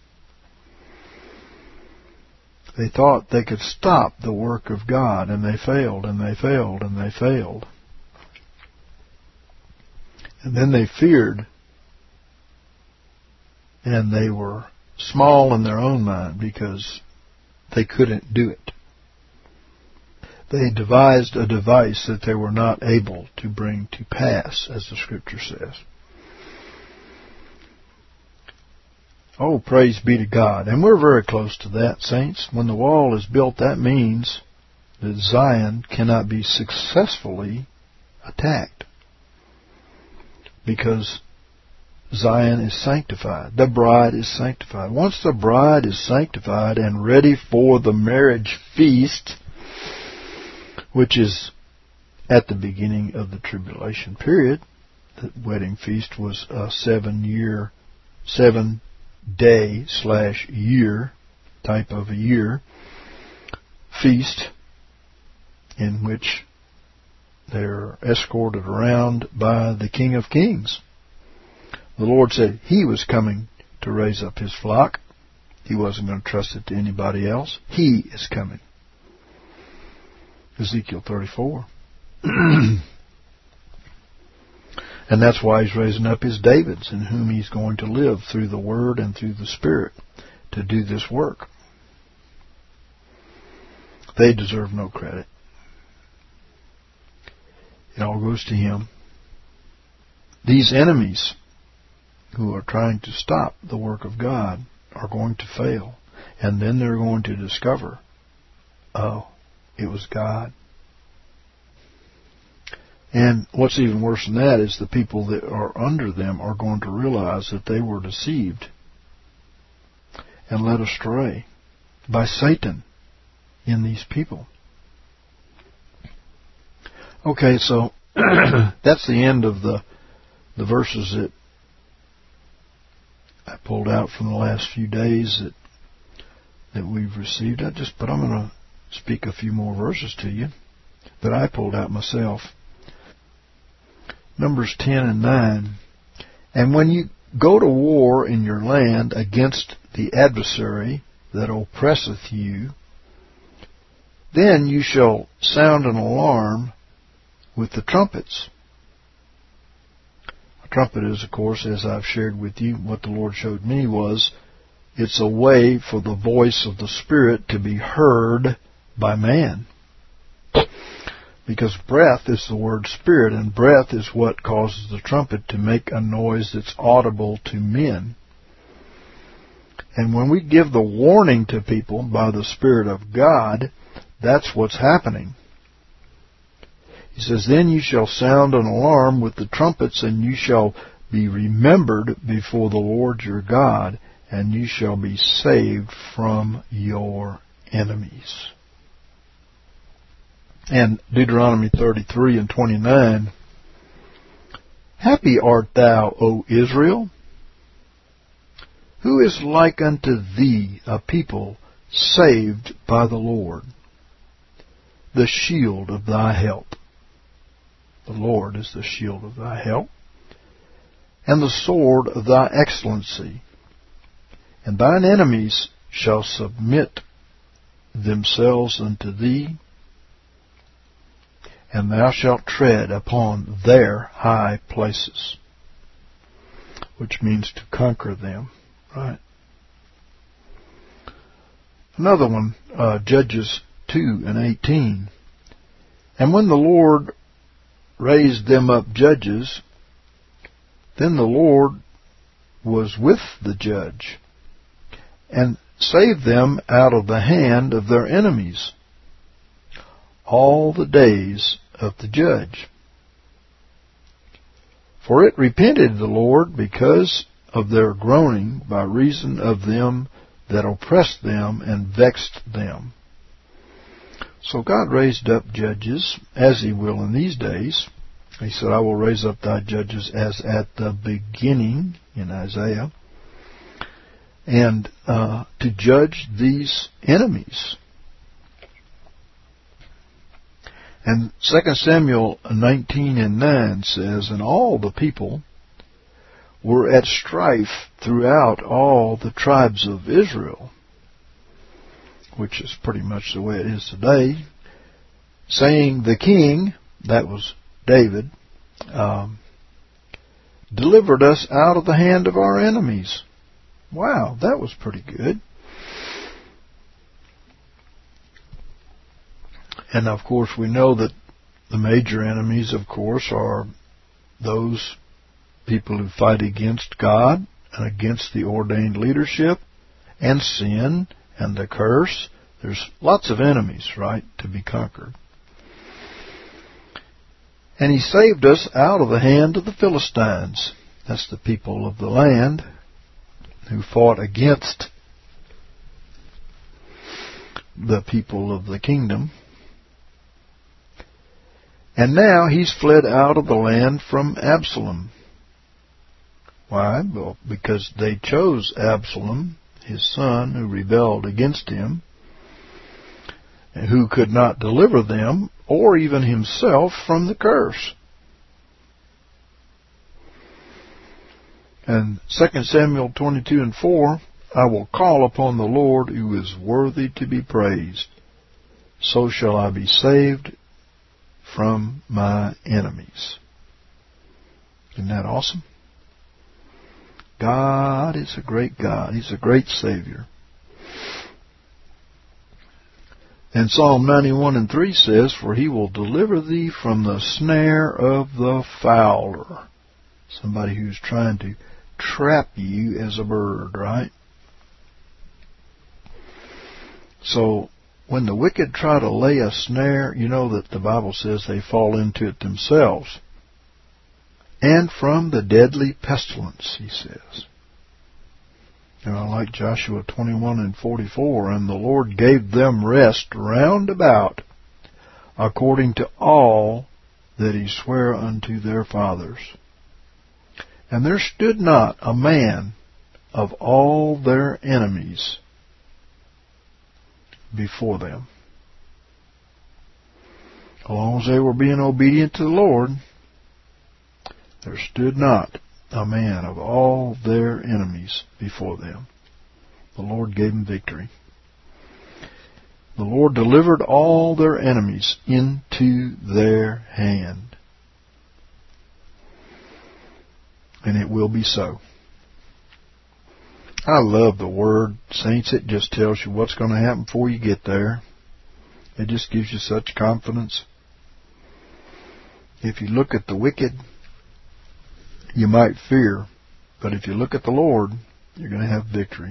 They thought they could stop the work of God, and they failed, and they failed, and they failed. And then they feared, and they were small in their own mind because they couldn't do it. They devised a device that they were not able to bring to pass, as the Scripture says. Oh, praise be to God. And we're very close to that, saints. When the wall is built, that means that Zion cannot be successfully attacked, because Zion is sanctified. The bride is sanctified. Once the bride is sanctified and ready for the marriage feast, which is at the beginning of the tribulation period, the wedding feast was a seven-year, seven-day slash year type of a year feast in which they're escorted around by the King of Kings. The Lord said He was coming to raise up His flock. He wasn't going to trust it to anybody else. He is coming. Ezekiel thirty-four. And that's why He's raising up His Davids, in whom He's going to live through the Word and through the Spirit to do this work. They deserve no credit. It all goes to Him. These enemies who are trying to stop the work of God are going to fail. And then they're going to discover, oh, it was God. And what's even worse than that is the people that are under them are going to realize that they were deceived and led astray by Satan in these people. Okay, so that's the end of the the verses that I pulled out from the last few days that that we've received. I just, but I'm going to speak a few more verses to you that I pulled out myself. Numbers ten and nine. And when you go to war in your land against the adversary that oppresseth you, then you shall sound an alarm with the trumpets. A trumpet is, of course, as I've shared with you, what the Lord showed me was, it's a way for the voice of the Spirit to be heard by man. Because breath is the word Spirit, and breath is what causes the trumpet to make a noise that's audible to men. And when we give the warning to people by the Spirit of God, that's what's happening. He says, then you shall sound an alarm with the trumpets, and you shall be remembered before the Lord your God, and you shall be saved from your enemies. And Deuteronomy thirty-three and twenty-nine, happy art thou, O Israel! Who is like unto thee, a people saved by the Lord, the shield of thy help? The Lord is the shield of thy help, and the sword of thy excellency. And thine enemies shall submit themselves unto thee, and thou shalt tread upon their high places. Which means to conquer them, right? Another one, uh, Judges two and eighteen. And when the Lord raised them up judges, then the Lord was with the judge, and saved them out of the hand of their enemies all the days of the judge. For it repented the Lord because of their groaning by reason of them that oppressed them and vexed them. So God raised up judges, as He will in these days. He said, I will raise up thy judges as at the beginning, in Isaiah, and uh, to judge these enemies. And Second Samuel nineteen and nine says, and all the people were at strife throughout all the tribes of Israel, which is pretty much the way it is today, saying, the king, that was David, um, delivered us out of the hand of our enemies. Wow, that was pretty good. And of course we know that the major enemies, of course, are those people who fight against God and against the ordained leadership, and sin and the curse. There's lots of enemies, right, to be conquered. And He saved us out of the hand of the Philistines. That's the people of the land who fought against the people of the kingdom. And now He's fled out of the land from Absalom. Why? Well, because they chose Absalom, his son, who rebelled against him, and who could not deliver them, or even himself, from the curse. And Second Samuel twenty-two and four, I will call upon the Lord who is worthy to be praised. So shall I be saved from my enemies. Isn't that awesome? God is a great God. He's a great Savior. And Psalm ninety-one and three says, for He will deliver thee from the snare of the fowler. Somebody who's trying to trap you as a bird, right? So, when the wicked try to lay a snare, you know that the Bible says they fall into it themselves. And from the deadly pestilence, He says. And I like Joshua twenty-one and forty-four, and the Lord gave them rest round about, according to all that He sware unto their fathers. And there stood not a man of all their enemies before them. As long as they were being obedient to the Lord, there stood not a man of all their enemies before them. The Lord gave them victory. The Lord delivered all their enemies into their hand. And it will be so. I love the Word, saints. It just tells you what's going to happen before you get there. It just gives you such confidence. If you look at the wicked, you might fear. But if you look at the Lord, you're going to have victory.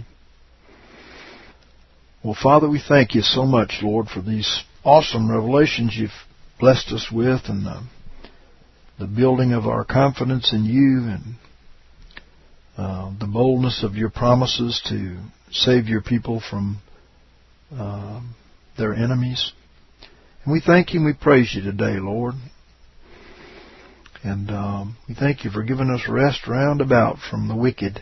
Well, Father, we thank You so much, Lord, for these awesome revelations You've blessed us with, and the, the building of our confidence in You, and uh, the boldness of Your promises to save Your people from uh, their enemies. And we thank You and we praise You today, Lord. And um, we thank You for giving us rest round about from the wicked.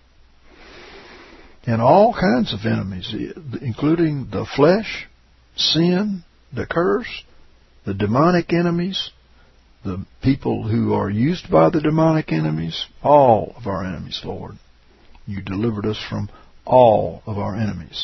And all kinds of enemies, including the flesh, sin, the curse, the demonic enemies, the people who are used by the demonic enemies, all of our enemies, Lord. You delivered us from all of our enemies.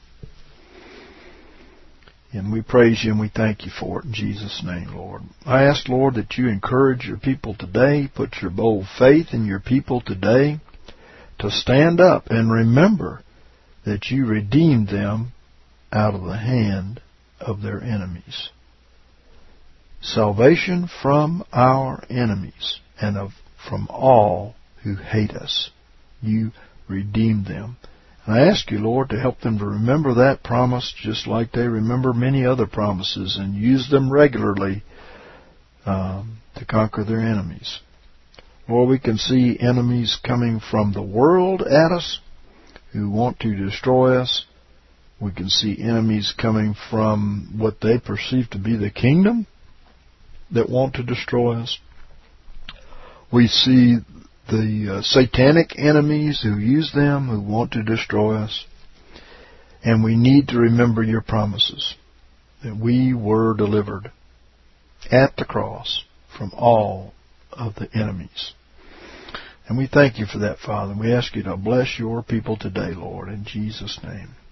And we praise You and we thank You for it in Jesus' name, Lord. I ask, Lord, that You encourage Your people today, put Your bold faith in Your people today to stand up and remember that You redeemed them out of the hand of their enemies. Salvation from our enemies and of from all who hate us. You redeemed them. And I ask You, Lord, to help them to remember that promise just like they remember many other promises, and use them regularly um, to conquer their enemies. Lord, we can see enemies coming from the world at us who want to destroy us. We can see enemies coming from what they perceive to be the kingdom that want to destroy us. We see the uh, satanic enemies who use them, who want to destroy us. And we need to remember Your promises, that we were delivered at the cross from all of the enemies. And we thank You for that, Father. We ask You to bless Your people today, Lord, in Jesus' name.